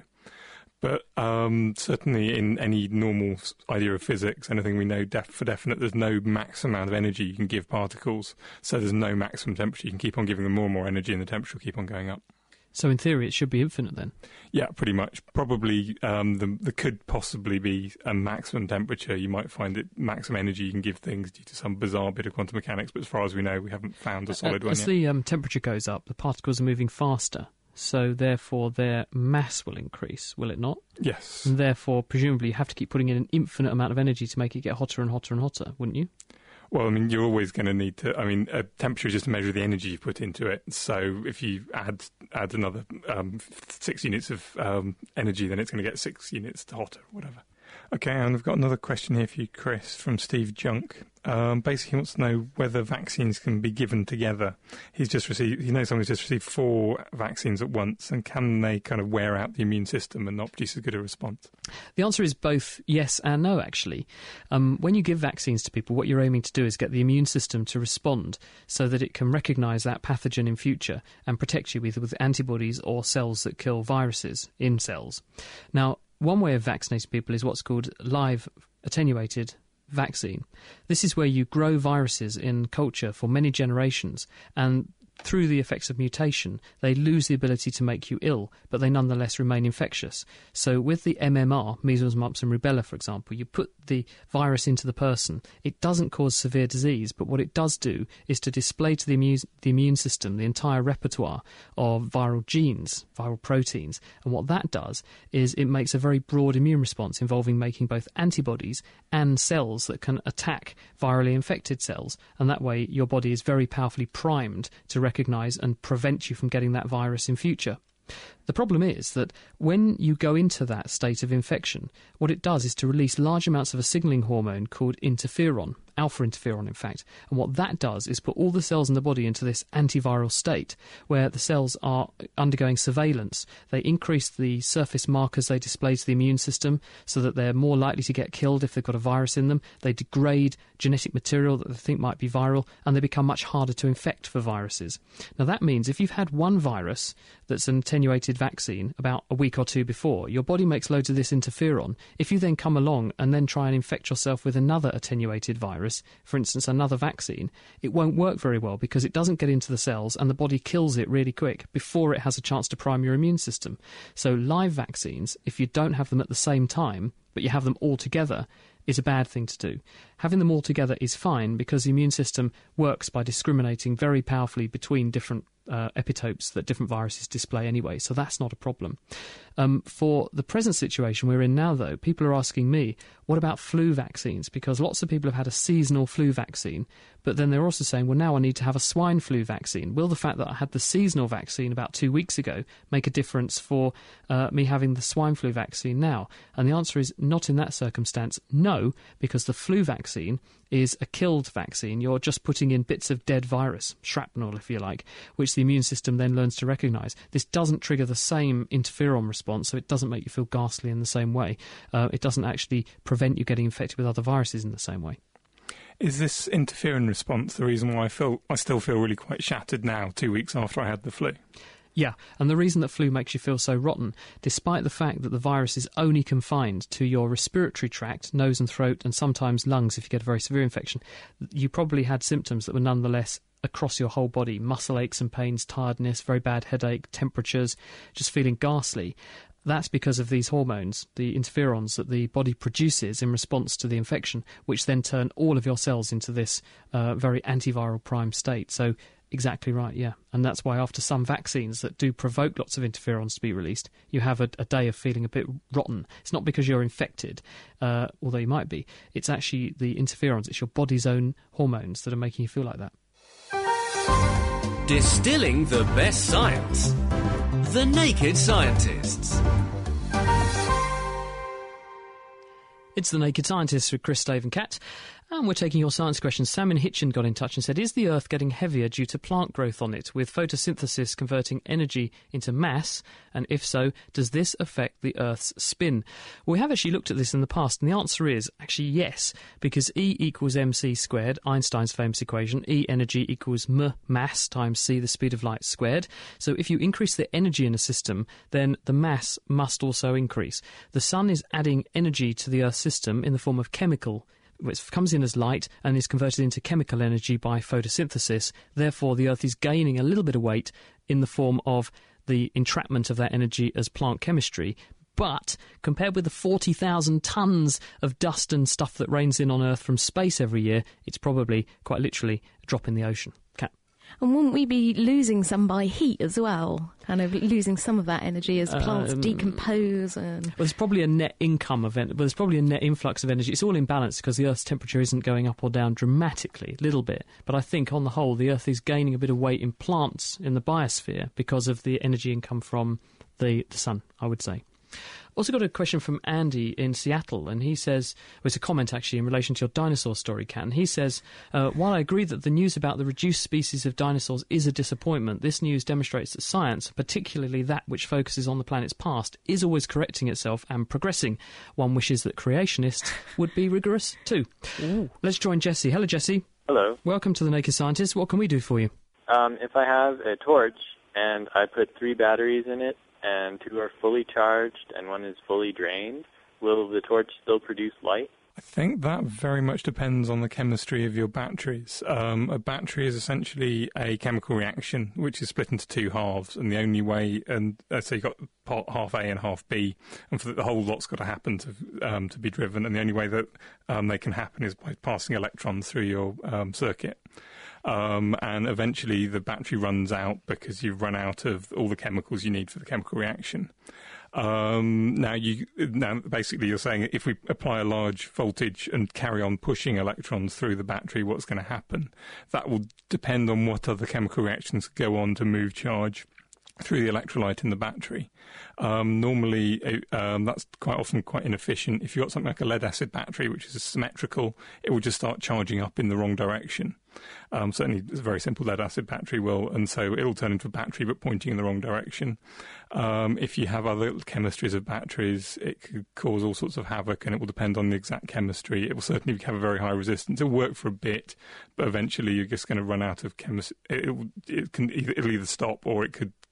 But um, certainly in any normal idea of physics, anything we know def- for definite, there's no maximum amount of energy you can give particles, so there's no maximum temperature. You can keep on giving them more and more energy, and the temperature will keep on going up. So in theory, it should be infinite then? Yeah, pretty much. Probably um, the, there could possibly be a maximum temperature. You might find that maximum energy you can give things due to some bizarre bit of quantum mechanics, but as far as we know, we haven't found a solid uh, one as yet. As the um, temperature goes up, the particles are moving faster, so therefore their mass will increase, will it not? Yes. And therefore, presumably, you have to keep putting in an infinite amount of energy to make it get hotter and hotter and hotter, wouldn't you? Well, I mean, you're always going to need to... I mean, a temperature is just a measure of the energy you put into it. So if you add add another um, six units of um, energy, then it's going to get six units to hotter, or whatever. Okay, and I've got another question here for you, Chris, from Steve Junk. Um, basically, he wants to know whether vaccines can be given together. He's just received... He knows someone who's just received four vaccines at once, and can they kind of wear out the immune system and not produce as good a response? The answer is both yes and no, actually. Um, when you give vaccines to people, what you're aiming to do is get the immune system to respond so that it can recognise that pathogen in future and protect you either with antibodies or cells that kill viruses in cells. Now, one way of vaccinating people is what's called live attenuated vaccine. This is where you grow viruses in culture for many generations, and through the effects of mutation, they lose the ability to make you ill, but they nonetheless remain infectious. So with the M M R, measles, mumps and rubella, for example, you put the virus into the person. It doesn't cause severe disease, but what it does do is to display to the immune, the immune system the entire repertoire of viral genes, viral proteins. And what that does is it makes a very broad immune response involving making both antibodies and cells that can attack virally infected cells. And that way your body is very powerfully primed to recognise and prevent you from getting that virus in future. The problem is that when you go into that state of infection, what it does is to release large amounts of a signalling hormone called interferon, alpha interferon in fact, and what that does is put all the cells in the body into this antiviral state where the cells are undergoing surveillance. They increase the surface markers they display to the immune system so that they're more likely to get killed if they've got a virus in them. They degrade genetic material that they think might be viral, and they become much harder to infect for viruses. Now that means if you've had one virus that's an attenuated vaccine about a week or two before, your body makes loads of this interferon. If you then come along and then try and infect yourself with another attenuated virus, for instance another vaccine, it won't work very well because it doesn't get into the cells and the body kills it really quick before it has a chance to prime your immune system. So live vaccines, if you don't have them at the same time but you have them all together, is a bad thing to do. Having them all together is fine because the immune system works by discriminating very powerfully between different uh, epitopes that different viruses display anyway, so that's not a problem. Um, for the present situation we're in now, though, people are asking me, what about flu vaccines? Because lots of people have had a seasonal flu vaccine, but then they're also saying, well, now I need to have a swine flu vaccine. Will the fact that I had the seasonal vaccine about two weeks ago make a difference for uh, me having the swine flu vaccine now? And the answer is not in that circumstance, no, because the flu vaccine is a killed vaccine. You're just putting in bits of dead virus, shrapnel if you like, which the immune system then learns to recognise. This doesn't trigger the same interferon response, so it doesn't make you feel ghastly in the same way. Uh, it doesn't actually prevent you getting infected with other viruses in the same way. Is this interferon response the reason why I feel I still feel really quite shattered now, two weeks after I had the flu? Yeah, and the reason that flu makes you feel so rotten, despite the fact that the virus is only confined to your respiratory tract, nose and throat, and sometimes lungs if you get a very severe infection, you probably had symptoms that were nonetheless across your whole body: muscle aches and pains, tiredness, very bad headache, temperatures, just feeling ghastly. That's because of these hormones, the interferons that the body produces in response to the infection, which then turn all of your cells into this uh, very antiviral prime state. So exactly right, yeah. And that's why after some vaccines that do provoke lots of interferons to be released, you have a, a day of feeling a bit rotten. It's not because you're infected, uh, although you might be. It's actually the interferons, it's your body's own hormones that are making you feel like that. Distilling the best science. The Naked Scientists. It's The Naked Scientists with Chris, Dave and Kat. And we're taking your science questions. Sam in Hitchin got in touch and said, is the Earth getting heavier due to plant growth on it, with photosynthesis converting energy into mass? And if so, does this affect the Earth's spin? Well, we have actually looked at this in the past, and the answer is actually yes, because E equals mc squared, Einstein's famous equation. E energy equals m mass times c, the speed of light, squared. So if you increase the energy in a system, then the mass must also increase. The sun is adding energy to the Earth's system in the form of chemical which comes in as light and is converted into chemical energy by photosynthesis. Therefore, the Earth is gaining a little bit of weight in the form of the entrapment of that energy as plant chemistry. But compared with the forty thousand tonnes of dust and stuff that rains in on Earth from space every year, it's probably, quite literally, a drop in the ocean. Kat? And wouldn't we be losing some by heat as well? Kind of losing some of that energy as plants um, decompose? And... Well, there's probably a net income of it, but there's probably a net influx of energy. It's all in balance because the Earth's temperature isn't going up or down dramatically, a little bit. But I think, on the whole, the Earth is gaining a bit of weight in plants in the biosphere because of the energy income from the, the sun, I would say. Also got a question from Andy in Seattle, and he says, well, it's a comment actually in relation to your dinosaur story, Kat, and he says, uh, while I agree that the news about the reduced species of dinosaurs is a disappointment, this news demonstrates that science, particularly that which focuses on the planet's past, is always correcting itself and progressing. One wishes that creationists would be rigorous too. Ooh. Let's join Jesse. Hello, Jesse. Hello. Welcome to The Naked Scientists. What can we do for you? Um, if I have a torch and I put three batteries in it, and two are fully charged and one is fully drained, will the torch still produce light? I think that very much depends on the chemistry of your batteries. Um, a battery is essentially a chemical reaction which is split into two halves, and the only way, and uh, so you've got part, half A and half B, and for the, the whole lot's got to happen to um, to be driven, and the only way that um, they can happen is by passing electrons through your um, circuit. Um, and eventually the battery runs out because you've run out of all the chemicals you need for the chemical reaction. Um, now, you now basically you're saying if we apply a large voltage and carry on pushing electrons through the battery, what's going to happen? That will depend on what other chemical reactions go on to move charge through the electrolyte in the battery. Um, normally, um, that's quite often quite inefficient. If you've got something like a lead-acid battery, which is symmetrical, it will just start charging up in the wrong direction. Um, certainly, a very simple lead-acid battery will, and so it'll turn into a battery but pointing in the wrong direction. Um, if you have other chemistries of batteries, it could cause all sorts of havoc, and it will depend on the exact chemistry. It will certainly have a very high resistance. It'll work for a bit, but eventually you're just going to run out of chemistry. It, it can either, it'll either stop or it could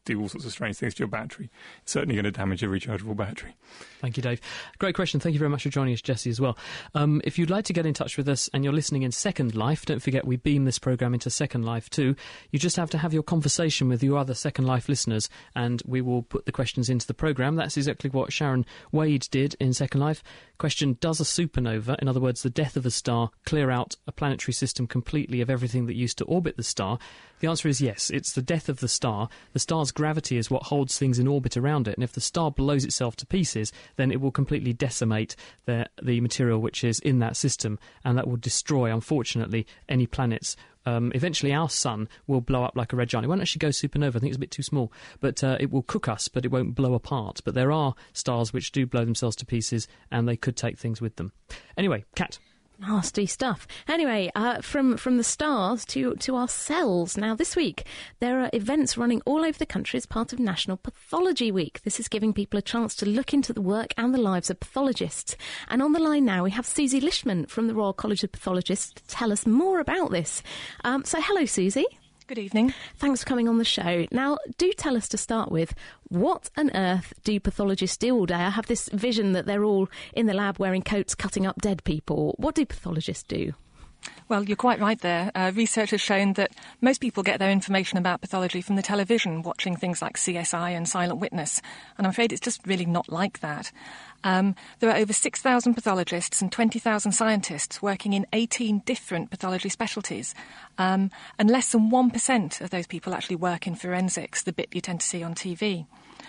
do all sorts of strange things to your battery. It's certainly going to damage a rechargeable battery. Thank you, Dave. Great question. Thank you very much for joining us, Jessie, as well. Um, if you'd like to get in touch with us and you're listening in Second Life, don't forget we beam this programme into Second Life too. You just have to have your conversation with your other Second Life listeners and we will put the questions into the programme. That's exactly what Sharon Wade did in Second Life. Question, does a supernova, in other words, the death of a star, clear out a planetary system completely of everything that used to orbit the star? The answer is yes. It's the death of the star. The star's gravity is what holds things in orbit around it, and if the star blows itself to pieces, then it will completely decimate the, the material which is in that system, and that will destroy, unfortunately, any planets. Um, eventually our sun will blow up like a red giant. It won't actually go supernova, I think it's a bit too small, but uh, it will cook us, but it won't blow apart. But there are stars which do blow themselves to pieces, and they could take things with them. Anyway, Kat. Nasty stuff. Anyway, uh, from from the stars to, to our cells. Now, this week, there are events running all over the country as part of National Pathology Week. This is giving people a chance to look into the work and the lives of pathologists. And on the line now, we have Susie Lishman from the Royal College of Pathologists to tell us more about this. Um, so, hello, Susie. Good evening. Thanks for coming on the show. Now, do tell us to start with, what on earth do pathologists do all day? I have this vision that they're all in the lab wearing coats, cutting up dead people. What do pathologists do? Well, you're quite right there. Uh, research has shown that most people get their information about pathology from the television, watching things like C S I and Silent Witness. And I'm afraid it's just really not like that. Um, there are over six thousand pathologists and twenty thousand scientists working in eighteen different pathology specialties. Um, and less than one percent of those people actually work in forensics, the bit you tend to see on T V.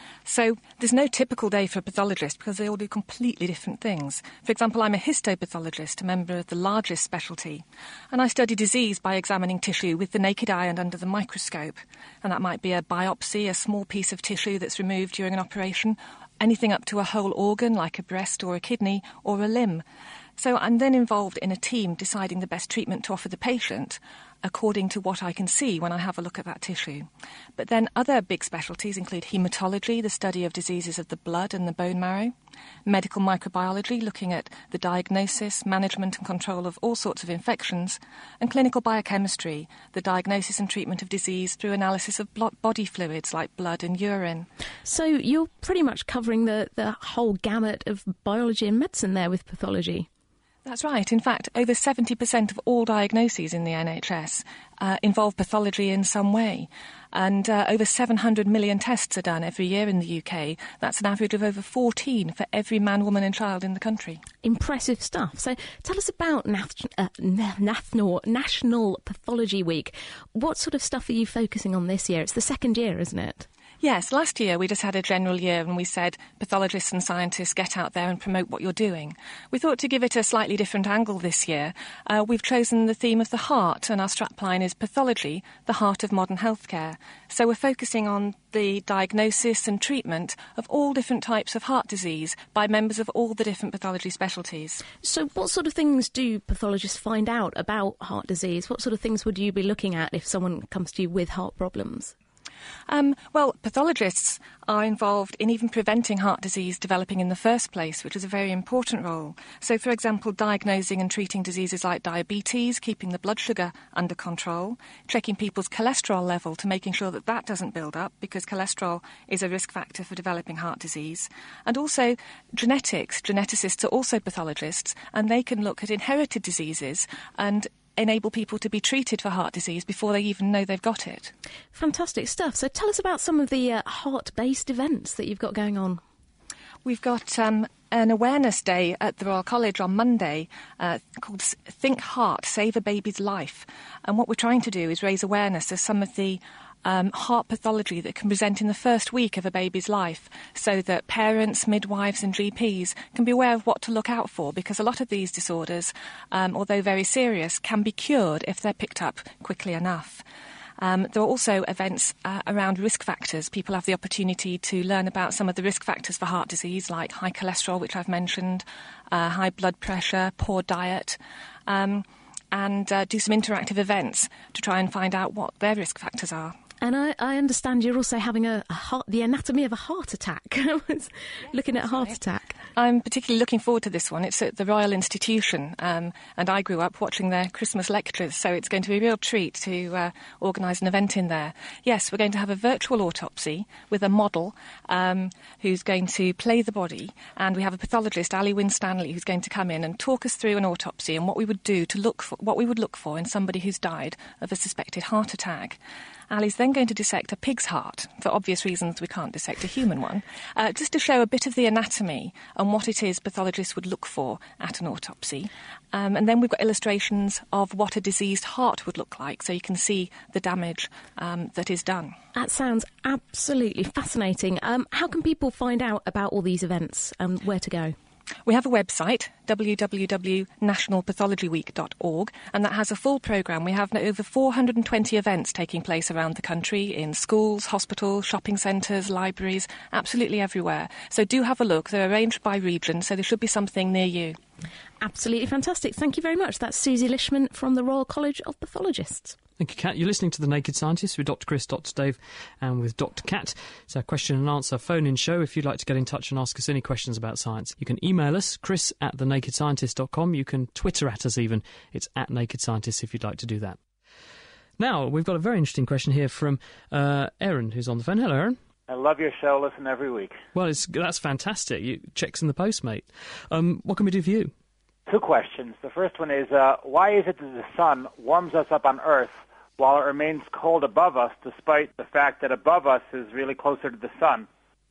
So there's no typical day for a pathologist because they all do completely different things. For example, I'm a histopathologist, a member of the largest specialty, and I study disease by examining tissue with the naked eye and under the microscope. And that might be a biopsy, a small piece of tissue that's removed during an operation, anything up to a whole organ like a breast or a kidney or a limb. So I'm then involved in a team deciding the best treatment to offer the patient according to what I can see when I have a look at that tissue. But then other big specialties include haematology, the study of diseases of the blood and the bone marrow, medical microbiology, looking at the diagnosis, management and control of all sorts of infections, and clinical biochemistry, the diagnosis and treatment of disease through analysis of body fluids like blood and urine. So you're pretty much covering the, the whole gamut of biology and medicine there with pathology. That's right. In fact, over seventy percent of all diagnoses in the N H S uh, involve pathology in some way. And uh, over seven hundred million tests are done every year in the U K. That's an average of over fourteen for every man, woman and child in the country. Impressive stuff. So tell us about Nath- uh, National, National Pathology Week. What sort of stuff are you focusing on this year? It's the second year, isn't it? Yes, last year we just had a general year and we said pathologists and scientists get out there and promote what you're doing. We thought to give it a slightly different angle this year. Uh, we've chosen the theme of the heart, and our strapline is Pathology, the Heart of Modern Healthcare. So we're focusing on the diagnosis and treatment of all different types of heart disease by members of all the different pathology specialties. So what sort of things do pathologists find out about heart disease? What sort of things would you be looking at if someone comes to you with heart problems? Um, well, pathologists are involved in even preventing heart disease developing in the first place, which is a very important role. So, for example, diagnosing and treating diseases like diabetes, keeping the blood sugar under control, checking people's cholesterol level to making sure that that doesn't build up, because cholesterol is a risk factor for developing heart disease. And also genetics. Geneticists are also pathologists, and they can look at inherited diseases and enable people to be treated for heart disease before they even know they've got it. Fantastic stuff. So tell us about some of the uh, heart-based events that you've got going on. We've got um, an awareness day at the Royal College on Monday uh, called Think Heart, Save a Baby's Life. And what we're trying to do is raise awareness of some of the Um, heart pathology that can present in the first week of a baby's life, so that parents, midwives and G Ps can be aware of what to look out for, because a lot of these disorders, um, although very serious, can be cured if they're picked up quickly enough. Um, there are also events uh, around risk factors. People have the opportunity to learn about some of the risk factors for heart disease, like high cholesterol, which I've mentioned, uh, high blood pressure, poor diet, um, and uh, do some interactive events to try and find out what their risk factors are. And I, I understand you're also having a, a heart, the anatomy of a heart attack. I was yes, looking at a heart right. attack. I'm particularly looking forward to this one. It's at the Royal Institution, um, and I grew up watching their Christmas lectures, so it's going to be a real treat to uh, organise an event in there. Yes, we're going to have a virtual autopsy with a model um, who's going to play the body, and we have a pathologist, Ali Winstanley, who's going to come in and talk us through an autopsy and what we would do to look for, what we would look for in somebody who's died of a suspected heart attack. Ali's then going to dissect a pig's heart. For obvious reasons, we can't dissect a human one, uh, just to show a bit of the anatomy and what it is pathologists would look for at an autopsy. Um, and then we've got illustrations of what a diseased heart would look like, so you can see the damage um, that is done. That sounds absolutely fascinating. Um, how can people find out about all these events and where to go? We have a website, w w w dot national pathology week dot org, and that has a full programme. We have over four hundred twenty events taking place around the country in schools, hospitals, shopping centres, libraries, absolutely everywhere. So do have a look. They're arranged by region, so there should be something near you. Absolutely fantastic. Thank you very much. That's Susie Lishman from the Royal College of Pathologists. Thank you, Kat. You're listening to The Naked Scientist with Doctor Chris, Doctor Dave and with Doctor Kat. It's our question and answer phone-in show. If you'd like to get in touch and ask us any questions about science, you can email us, chris at the naked scientist dot com. You can Twitter at us even. It's at Naked Scientist if you'd like to do that. Now, we've got a very interesting question here from uh, Erin, who's on the phone. Hello, Erin. I love your show. Listen every week. Well, it's, that's fantastic. You, checks in the post, mate. Um, what can we do for you? Two questions. The first one is, uh, why is it that the sun warms us up on Earth while it remains cold above us, despite the fact that above us is really closer to the sun?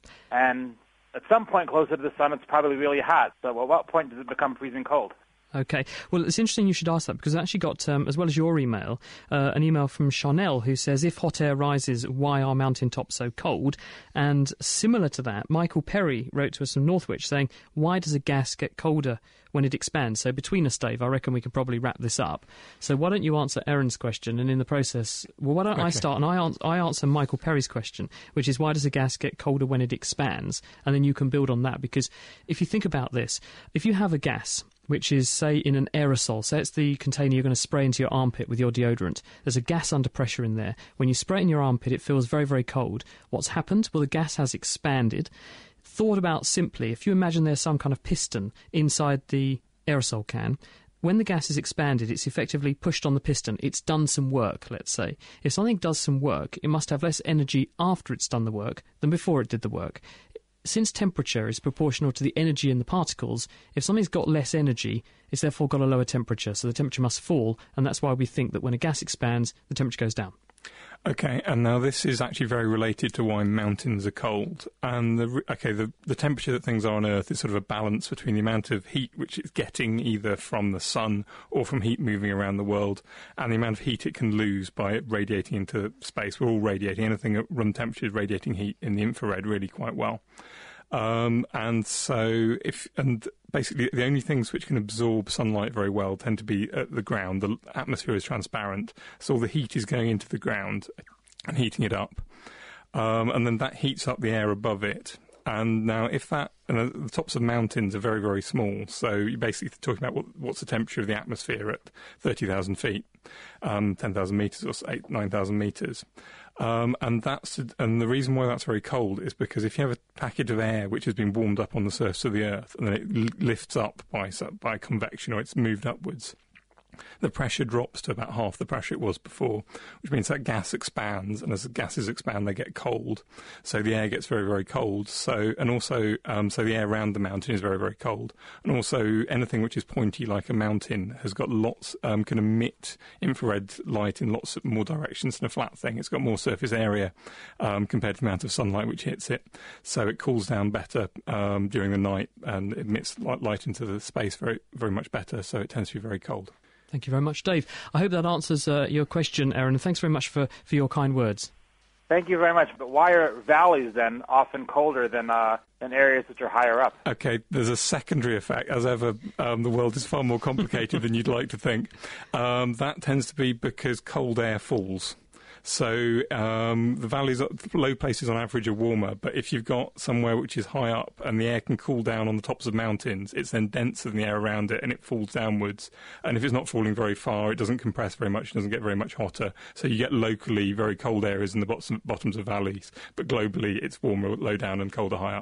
And at some point closer to the sun, it's probably really hot. So at what point does it become freezing cold? OK. Well, it's interesting you should ask that, because I actually got, um, as well as your email, uh, an email from Chanel who says, if hot air rises, why are mountaintops so cold? And similar to that, Michael Perry wrote to us from Northwich saying, why does a gas get colder when it expands? So between us, Dave, I reckon we can probably wrap this up. So why don't you answer Erin's question, and in the process, well, why don't okay. I start and I, ans- I answer Michael Perry's question, which is why does a gas get colder when it expands? And then you can build on that, because if you think about this, if you have a gas which is, say, in an aerosol. Say it's the container you're going to spray into your armpit with your deodorant. There's a gas under pressure in there. When you spray it in your armpit, it feels very, very cold. What's happened? Well, the gas has expanded. Thought about simply, if you imagine there's some kind of piston inside the aerosol can, when the gas is expanded, it's effectively pushed on the piston. It's done some work, let's say. If something does some work, it must have less energy after it's done the work than before it did the work. Since temperature is proportional to the energy in the particles, if something's got less energy, it's therefore got a lower temperature, so the temperature must fall, and that's why we think that when a gas expands, the temperature goes down. Okay, and now this is actually very related to why mountains are cold. And the okay, the, the temperature that things are on Earth is sort of a balance between the amount of heat which it's getting either from the sun or from heat moving around the world, and the amount of heat it can lose by radiating into space. We're all radiating. Anything at room temperature is radiating heat in the infrared really quite well. Um, and so if and basically the only things which can absorb sunlight very well tend to be at the ground. The atmosphere is transparent, so all the heat is going into the ground and heating it up, um, and then that heats up the air above it. And now if that, and the tops of mountains are very, very small, so you're basically talking about what, what's the temperature of the atmosphere at thirty thousand feet, um, ten thousand metres or eight, nine thousand metres. Um, and that's and the reason why that's very cold is because if you have a packet of air which has been warmed up on the surface of the Earth and then it l- lifts up by by convection, or it's moved upwards, the pressure drops to about half the pressure it was before, which means that gas expands, and as the gases expand, they get cold. So the air gets very, very cold. So and also, um, so the air around the mountain is very, very cold. And also, anything which is pointy like a mountain has got lots, um, can emit infrared light in lots more directions than a flat thing. It's got more surface area um, compared to the amount of sunlight which hits it. So it cools down better um, during the night and emits light into the space very, very much better. So it tends to be very cold. Thank you very much, Dave. I hope that answers uh, your question, Erin, and thanks very much for, for your kind words. Thank you very much. But why are valleys then often colder than uh, than areas which are higher up? Okay, there's a secondary effect. As ever, um, the world is far more complicated than you'd like to think. Um, that tends to be because cold air falls. So um, the valleys, low places on average are warmer, but if you've got somewhere which is high up and the air can cool down on the tops of mountains, it's then denser than the air around it and it falls downwards. And if it's not falling very far, it doesn't compress very much, it doesn't get very much hotter. So you get locally very cold areas in the bottom, bottoms of valleys, but globally it's warmer low down and colder high up.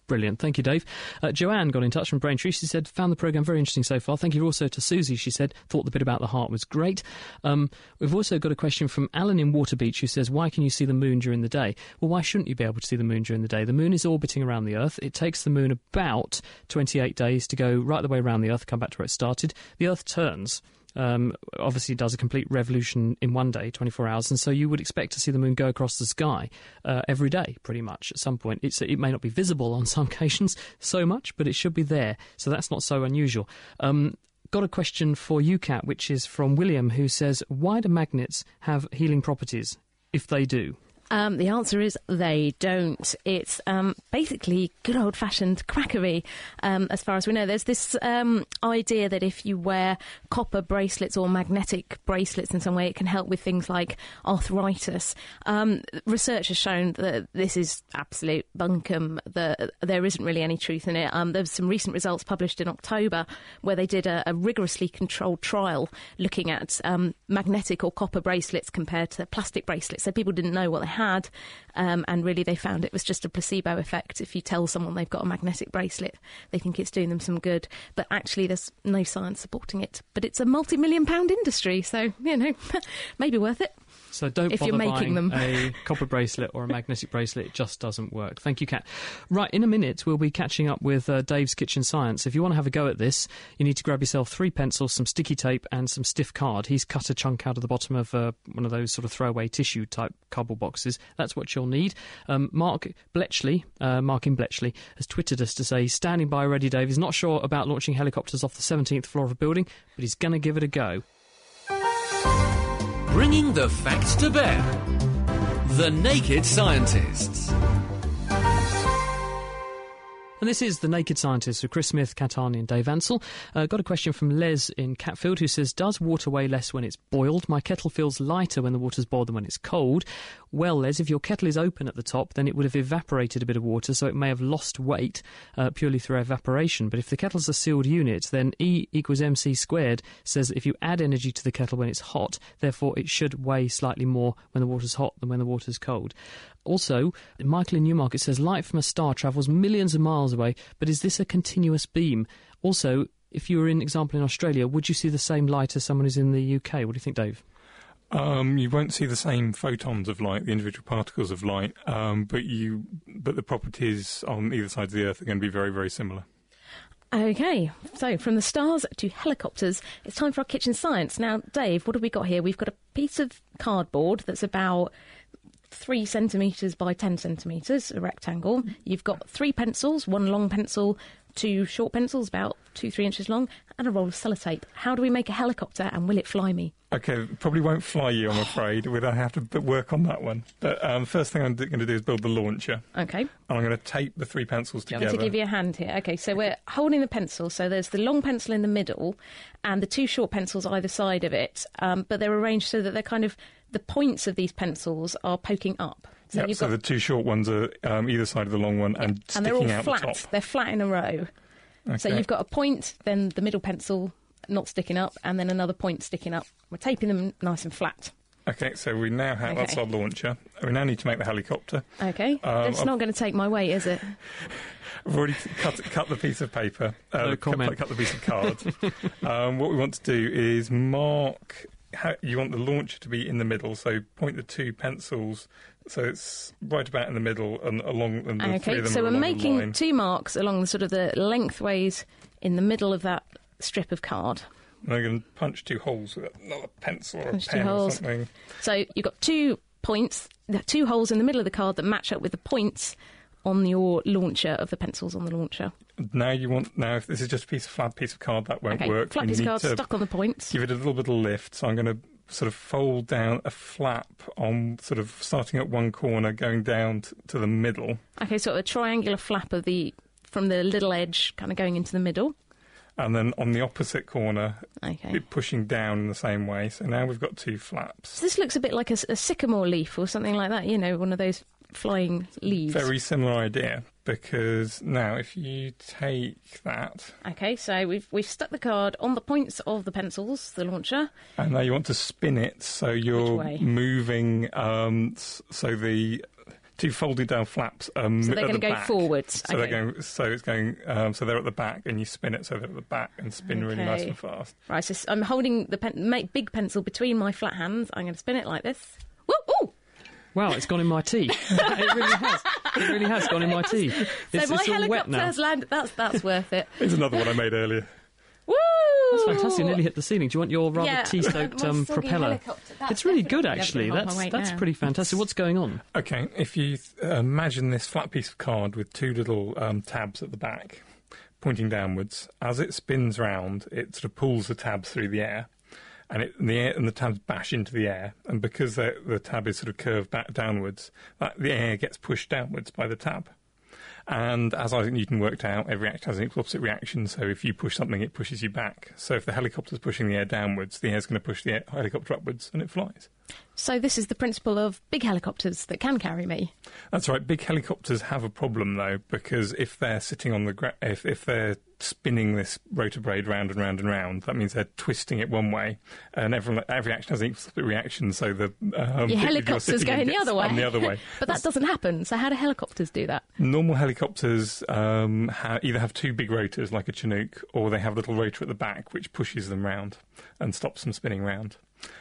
Brilliant. Thank you, Dave. Uh, Joanne got in touch from Braintree. She said, found the programme very interesting so far. Thank you also to Susie. She said, thought the bit about the heart was great. Um, we've also got a question from Alan in Waterbeach who says, why can you see the moon during the day? Well, why shouldn't you be able to see the moon during the day? The moon is orbiting around the Earth. It takes the moon about twenty-eight days to go right the way around the Earth, come back to where it started. The Earth turns. Um, obviously does a complete revolution in one day, twenty-four hours, and so you would expect to see the moon go across the sky uh, every day, pretty much, at some point. It's, it may not be visible on some occasions so much, but it should be there, so that's not so unusual. Um, got a question for you, Kat, which is from William, who says, why do magnets have healing properties, if they do? Um, the answer is they don't. It's um, basically good old-fashioned quackery, um, as far as we know. There's this um, idea that if you wear copper bracelets or magnetic bracelets in some way, it can help with things like arthritis. Um, research has shown that this is absolute bunkum, that there isn't really any truth in it. Um, there's some recent results published in October where they did a, a rigorously controlled trial looking at um, magnetic or copper bracelets compared to plastic bracelets. So people didn't know what they had. had um, and really they found it was just a placebo effect. If you tell someone they've got a magnetic bracelet, they think it's doing them some good, but actually there's no science supporting it. But it's a multi-million pound industry, so you know, maybe worth it. So don't if bother you're making buying them. a copper bracelet or a magnetic bracelet. It just doesn't work. Thank you, Kat. Right, in a minute we'll be catching up with uh, Dave's Kitchen Science. If you want to have a go at this, you need to grab yourself three pencils, some sticky tape and some stiff card. He's cut a chunk out of the bottom of uh, one of those sort of throwaway tissue type cardboard boxes. That's what you'll need. Um, Mark Bletchley, uh, Mark in Bletchley, has twittered us to say he's standing by ready, Dave. He's not sure about launching helicopters off the seventeenth floor of a building, but he's going to give it a go. Bringing the facts to bear. The Naked Scientists. And this is The Naked Scientists with Chris Smith, Kat Arney and Dave Ansell. Uh, got a question from Les in Catfield who says, does water weigh less when it's boiled? My kettle feels lighter when the water's boiled than when it's cold. Well, Les, if your kettle is open at the top, then it would have evaporated a bit of water, so it may have lost weight uh, purely through evaporation. But if the kettle's a sealed unit, then E equals mc squared says if you add energy to the kettle when it's hot, therefore it should weigh slightly more when the water's hot than when the water's cold. Also, Michael in Newmarket says, light from a star travels millions of miles away, but is this a continuous beam? Also, if you were in example in Australia, would you see the same light as someone who's in the U K? What do you think, Dave? Um, you won't see the same photons of light, the individual particles of light, um, but you, but the properties on either side of the Earth are going to be very, very similar. OK, so from the stars to helicopters, it's time for our kitchen science. Now, Dave, what have we got here? We've got a piece of cardboard that's about three centimetres by ten centimetres, a rectangle. You've got three pencils, one long pencil, two short pencils, about two, three inches long, and a roll of sellotape. How do we make a helicopter, and will it fly me? OK, probably won't fly you, I'm afraid. We'd have to work on that one. But um, first thing I'm going to do is build the launcher. OK. And I'm going to tape the three pencils Do you together. want me to give you a hand here? OK, so we're holding the pencil, so there's the long pencil in the middle and the two short pencils either side of it, um, but they're arranged so that they're kind of, the points of these pencils are poking up. So, yep, you've so got, the two short ones are um, either side of the long one and and sticking they're all out flat. the top. They're flat in a row. Okay. So you've got a point, then the middle pencil not sticking up, and then another point sticking up. We're taping them nice and flat. OK, so we now have, Okay. that's our launcher. We now need to make the helicopter. OK, Um, it's I've- not going to take my weight, is it? I've already cut, cut the piece of paper, uh, No cut, comment. cut the piece of card. um, what we want to do is mark, how, you want the launcher to be in the middle, so point the two pencils, so it's right about in the middle and along, and the three OK, of them so are we're along the making line. two marks along the sort of the lengthways in the middle of that strip of card. And I'm going to punch two holes with another pencil or Punch a two pen or holes. something. So you've got two points, the two holes in the middle of the card that match up with the points on your launcher of the pencils on the launcher. Now you want, now if this is just a piece of flat piece of card, that won't OK, work. flat We piece of need card to stuck on the points. give it a little bit of lift, so I'm going to sort of fold down a flap on, sort of starting at one corner, going down t- to the middle. OK, sort of a triangular flap of the from the little edge kind of going into the middle. And then on the opposite corner, OK. it pushing down in the same way. So now we've got two flaps. So this looks a bit like a, a sycamore leaf or something like that, you know, one of those flying leaves. Very similar idea, because now if you take that, OK, so we've we've stuck the card on the points of the pencils, the launcher. and now you want to spin it so you're way? moving, um, s- so the two folded down flaps. Um, So they're going to go forwards. So okay. they're going. So it's going. Um, so they're at the back, and you spin it so they're at the back and spin really nice Okay. and fast. Right, so I'm holding the pen, make big pencil between my flat hands. I'm going to spin it like this. Woo! Ooh! Wow, it's gone in my tea. It really has. It really has gone in my tea. It's, so my it's all wet helicopter now. has landed. That's that's worth it. Here's another one I made earlier. Woo! That's fantastic. Nearly hit the ceiling. Do you want your rather Yeah, tea-soaked my um, soggy propeller? helicopter. That's It's really good, definitely actually. gonna hold That's my weight that's now. pretty fantastic. What's going on? Okay, if you uh, imagine this flat piece of card with two little um, tabs at the back, pointing downwards, as it spins round, it sort of pulls the tabs through the air. And, it, and the air and the tabs bash into the air, and because the, the tab is sort of curved back downwards, that the air gets pushed downwards by the tab. And as Isaac Newton worked out, every action has an equal opposite reaction. So if you push something, it pushes you back. So if the helicopter's pushing the air downwards, the air's going to push the air, helicopter upwards, and it flies. So this is the principle of big helicopters that can carry me. That's right. Big helicopters have a problem though, because if they're sitting on the gra- if if they're spinning this rotor blade round and round and round, that means they're twisting it one way, and every every action has an equal reaction. So the um, Your bit helicopter's you're sitting in going the gets other way. on the other way. But that doesn't happen. So how do helicopters do that? Normal helicopters um, ha- either have two big rotors like a Chinook, or they have a little rotor at the back which pushes them round and stops them spinning round.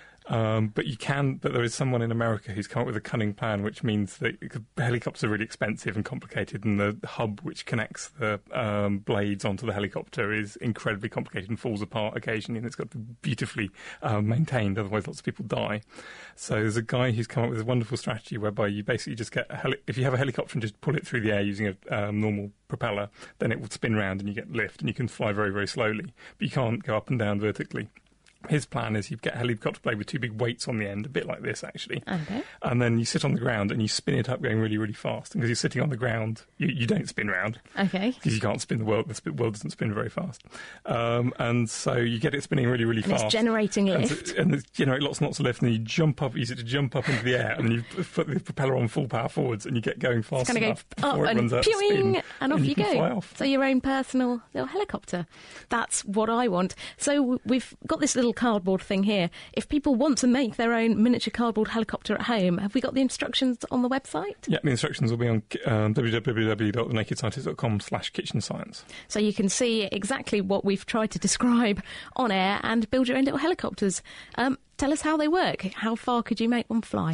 Um, but you can, but there is someone in America who's come up with a cunning plan, which means that helicopters are really expensive and complicated, and the hub which connects the um, blades onto the helicopter is incredibly complicated and falls apart occasionally, and it's got to be beautifully um, maintained, otherwise lots of people die. So there's a guy who's come up with a wonderful strategy whereby you basically just get, a heli- if you have a helicopter and just pull it through the air using a um, normal propeller, then it will spin round and you get lift, and you can fly very, very slowly, but you can't go up and down vertically. His plan is you get a helicopter blade with two big weights on the end, a bit like this actually, Okay. and then you sit on the ground and you spin it up going really, really fast. And because you're sitting on the ground, you, you don't spin round. Okay. Because you can't spin the world. The sp- world doesn't spin very fast. Um, and so you get it spinning really, really And fast. it's generating And lift. so- And it's generate lots and lots of lift, and then you jump up, use it to jump up into the air, and then you put the propeller on full power forwards, and you get going fast It's going to enough go up before it and runs out of pewing, spin, and off you, you can go. fly off. So your own personal little helicopter. That's what I want. So w- we've got this little cardboard thing here. If people want to make their own miniature cardboard helicopter at home, have we got the instructions on the website? Yeah, the instructions will be on um, w w w dot the naked scientist dot com slash kitchen science. So you can see exactly what we've tried to describe on air and build your own little helicopters. Um, tell us how they work. How far could you make one fly?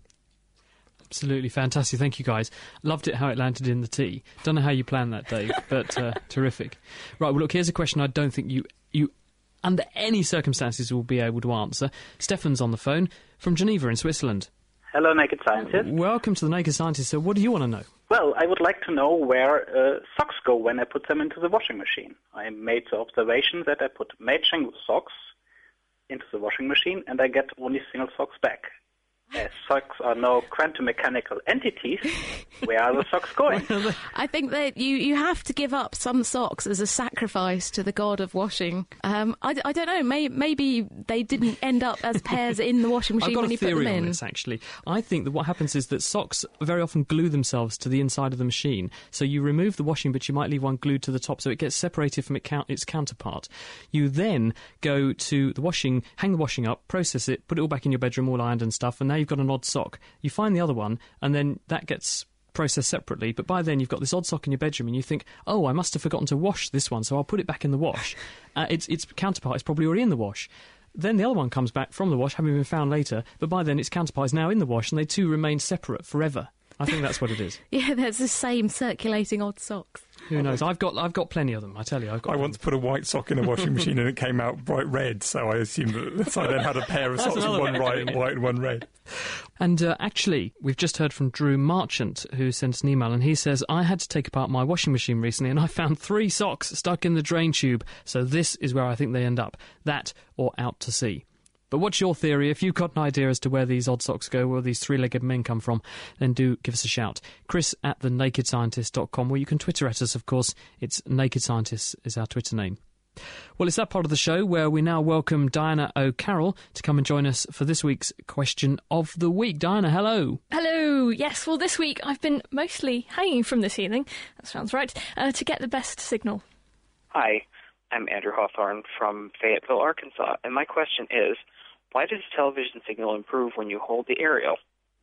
Absolutely fantastic. Thank you, guys. Loved it how it landed in the tea. Don't know how you planned that, Dave, but uh, terrific. Right, well, look, here's a question I don't think you, you, under any circumstances, will be able to answer. Stefan's on the phone from Geneva in Switzerland. Hello, Naked Scientist. Welcome to the Naked Scientist. So what do you want to know? Well, I would like to know where uh, socks go when I put them into the washing machine. I made the observation that I put matching socks into the washing machine and I get only single socks back. As socks are no quantum mechanical entities, where are the socks going? I think that you, you have to give up some socks as a sacrifice to the god of washing. Um, I, I don't know, may, maybe they didn't end up as pairs in the washing machine I've got when a you put them theory on in. this, actually. I think that what happens is that socks very often glue themselves to the inside of the machine. So you remove the washing, but you might leave one glued to the top, so it gets separated from it count- its counterpart. You then go to the washing, hang the washing up, process it, put it all back in your bedroom, all ironed and stuff, and now you've got an odd sock. You find the other one, and then that gets processed separately, but by then you've got this odd sock in your bedroom and you think, oh, I must have forgotten to wash this one, so I'll put it back in the wash. uh, its, its counterpart is probably already in the wash. Then the other one comes back from the wash, having been found later, but by then its counterpart is now in the wash, and they two remain separate forever. I think that's what it is. Yeah, there's the same circulating odd socks. Who knows? I've got I've got plenty of them, I tell you. I've got I once put a white sock in a washing machine and it came out bright red, so I assumed that so I then had a pair of That's socks with another one way of right, doing it. white and one red. And uh, actually, we've just heard from Drew Marchant, who sent us an email, and he says, I had to take apart my washing machine recently, and I found three socks stuck in the drain tube, so this is where I think they end up. That or out to sea. But what's your theory? If you've got an idea as to where these odd socks go, where these three-legged men come from, then do give us a shout. Chris at the naked scientist dot com, or you can Twitter at us, of course. It's Naked Scientist is our Twitter name. Well, it's that part of the show where we now welcome Diana O'Carroll to come and join us for this week's Question of the Week. Diana, hello. Hello. Yes, well, this week I've been mostly hanging from the ceiling, that sounds right, uh, to get the best signal. Hi, I'm Andrew Hawthorne from Fayetteville, Arkansas, and my question is, why does television signal improve when you hold the aerial?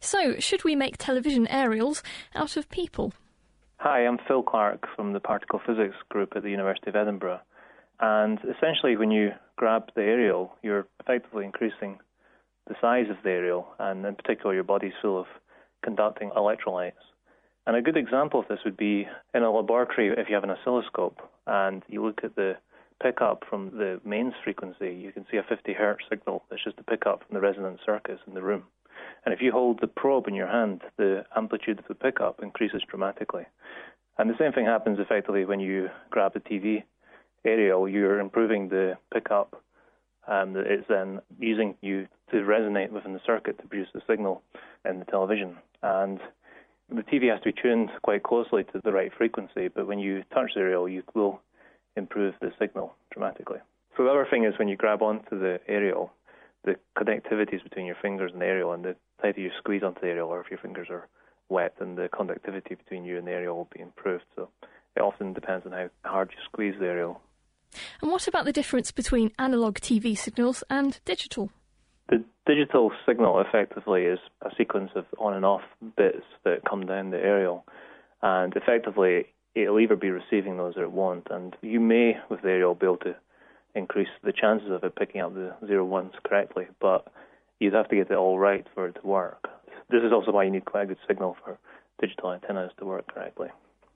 So, should we make television aerials out of people? Hi, I'm Phil Clark from the Particle Physics Group at the University of Edinburgh. And essentially, when you grab the aerial, you're effectively increasing the size of the aerial, and in particular, your body's full of conducting electrolytes. And a good example of this would be in a laboratory if you have an oscilloscope and you look at the pickup from the mains frequency, you can see a fifty hertz signal that's just a pickup from the resonant circuits in the room. And if you hold the probe in your hand, the amplitude of the pickup increases dramatically. And the same thing happens effectively when you grab the T V aerial. You're improving the pickup um, that it's then using you to resonate within the circuit to produce the signal in the television. And the T V has to be tuned quite closely to the right frequency, but when you touch the aerial, you will improve the signal dramatically. So the other thing is when you grab onto the aerial, the connectivities between your fingers and the aerial, and the tighter you squeeze onto the aerial, or if your fingers are wet, then the conductivity between you and the aerial will be improved. So it often depends on how hard you squeeze the aerial. And what about the difference between analogue T V signals and digital? The digital signal effectively is a sequence of on and off bits that come down the aerial, and effectively it'll either be receiving those or it won't, and you may, with the aerial, be able to increase the chances of it picking up the zero ones correctly, but you'd have to get it all right for it to work. This is also why you need quite a good signal for digital antennas to work correctly.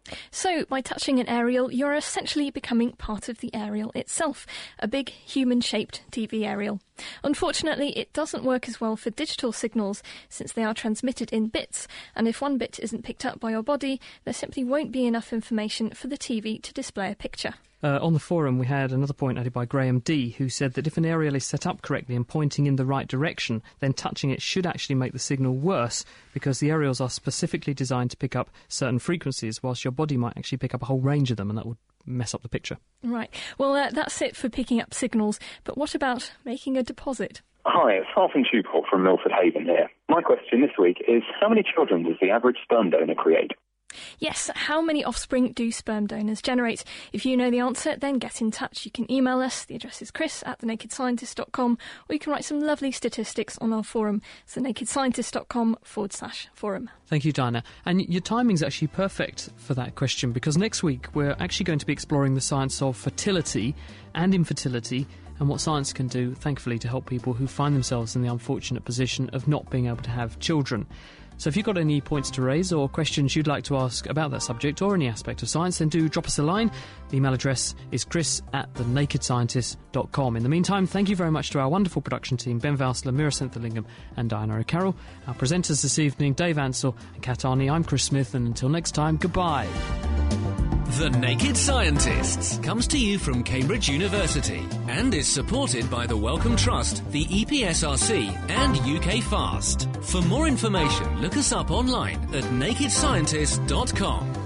So, by touching an aerial, you're essentially becoming part of the aerial itself, a big human-shaped T V aerial. Unfortunately, it doesn't work as well for digital signals since they are transmitted in bits, and if one bit isn't picked up by your body, there simply won't be enough information for the T V to display a picture. Uh, on the forum, we had another point added by Graham D, who said that if an aerial is set up correctly and pointing in the right direction, then touching it should actually make the signal worse, because the aerials are specifically designed to pick up certain frequencies, whilst your body might actually pick up a whole range of them, and that would mess up the picture. Right. Well, uh, that's it for picking up signals, but what about making a deposit? Hi, it's Harvin Tupel from Milford Haven here. My question this week is, how many children does the average sperm donor create? Yes, how many offspring do sperm donors generate? If you know the answer, then get in touch. You can email us. The address is chris at the naked scientist dot com, or you can write some lovely statistics on our forum. It's thenakedscientist.com forward slash forum. Thank you, Diana. And your timing's actually perfect for that question, because next week we're actually going to be exploring the science of fertility and infertility and what science can do, thankfully, to help people who find themselves in the unfortunate position of not being able to have children. So if you've got any points to raise or questions you'd like to ask about that subject or any aspect of science, then do drop us a line. The email address is chris at the naked scientist dot com. In the meantime, thank you very much to our wonderful production team, Ben Valsler, Mira Senthalingham and Diana O'Carroll. Our presenters this evening, Dave Ansell and Kat Arney. I'm Chris Smith, and until next time, goodbye. The Naked Scientists comes to you from Cambridge University and is supported by the Wellcome Trust, the E P S R C and U K FAST. For more information, look us up online at naked scientist dot com.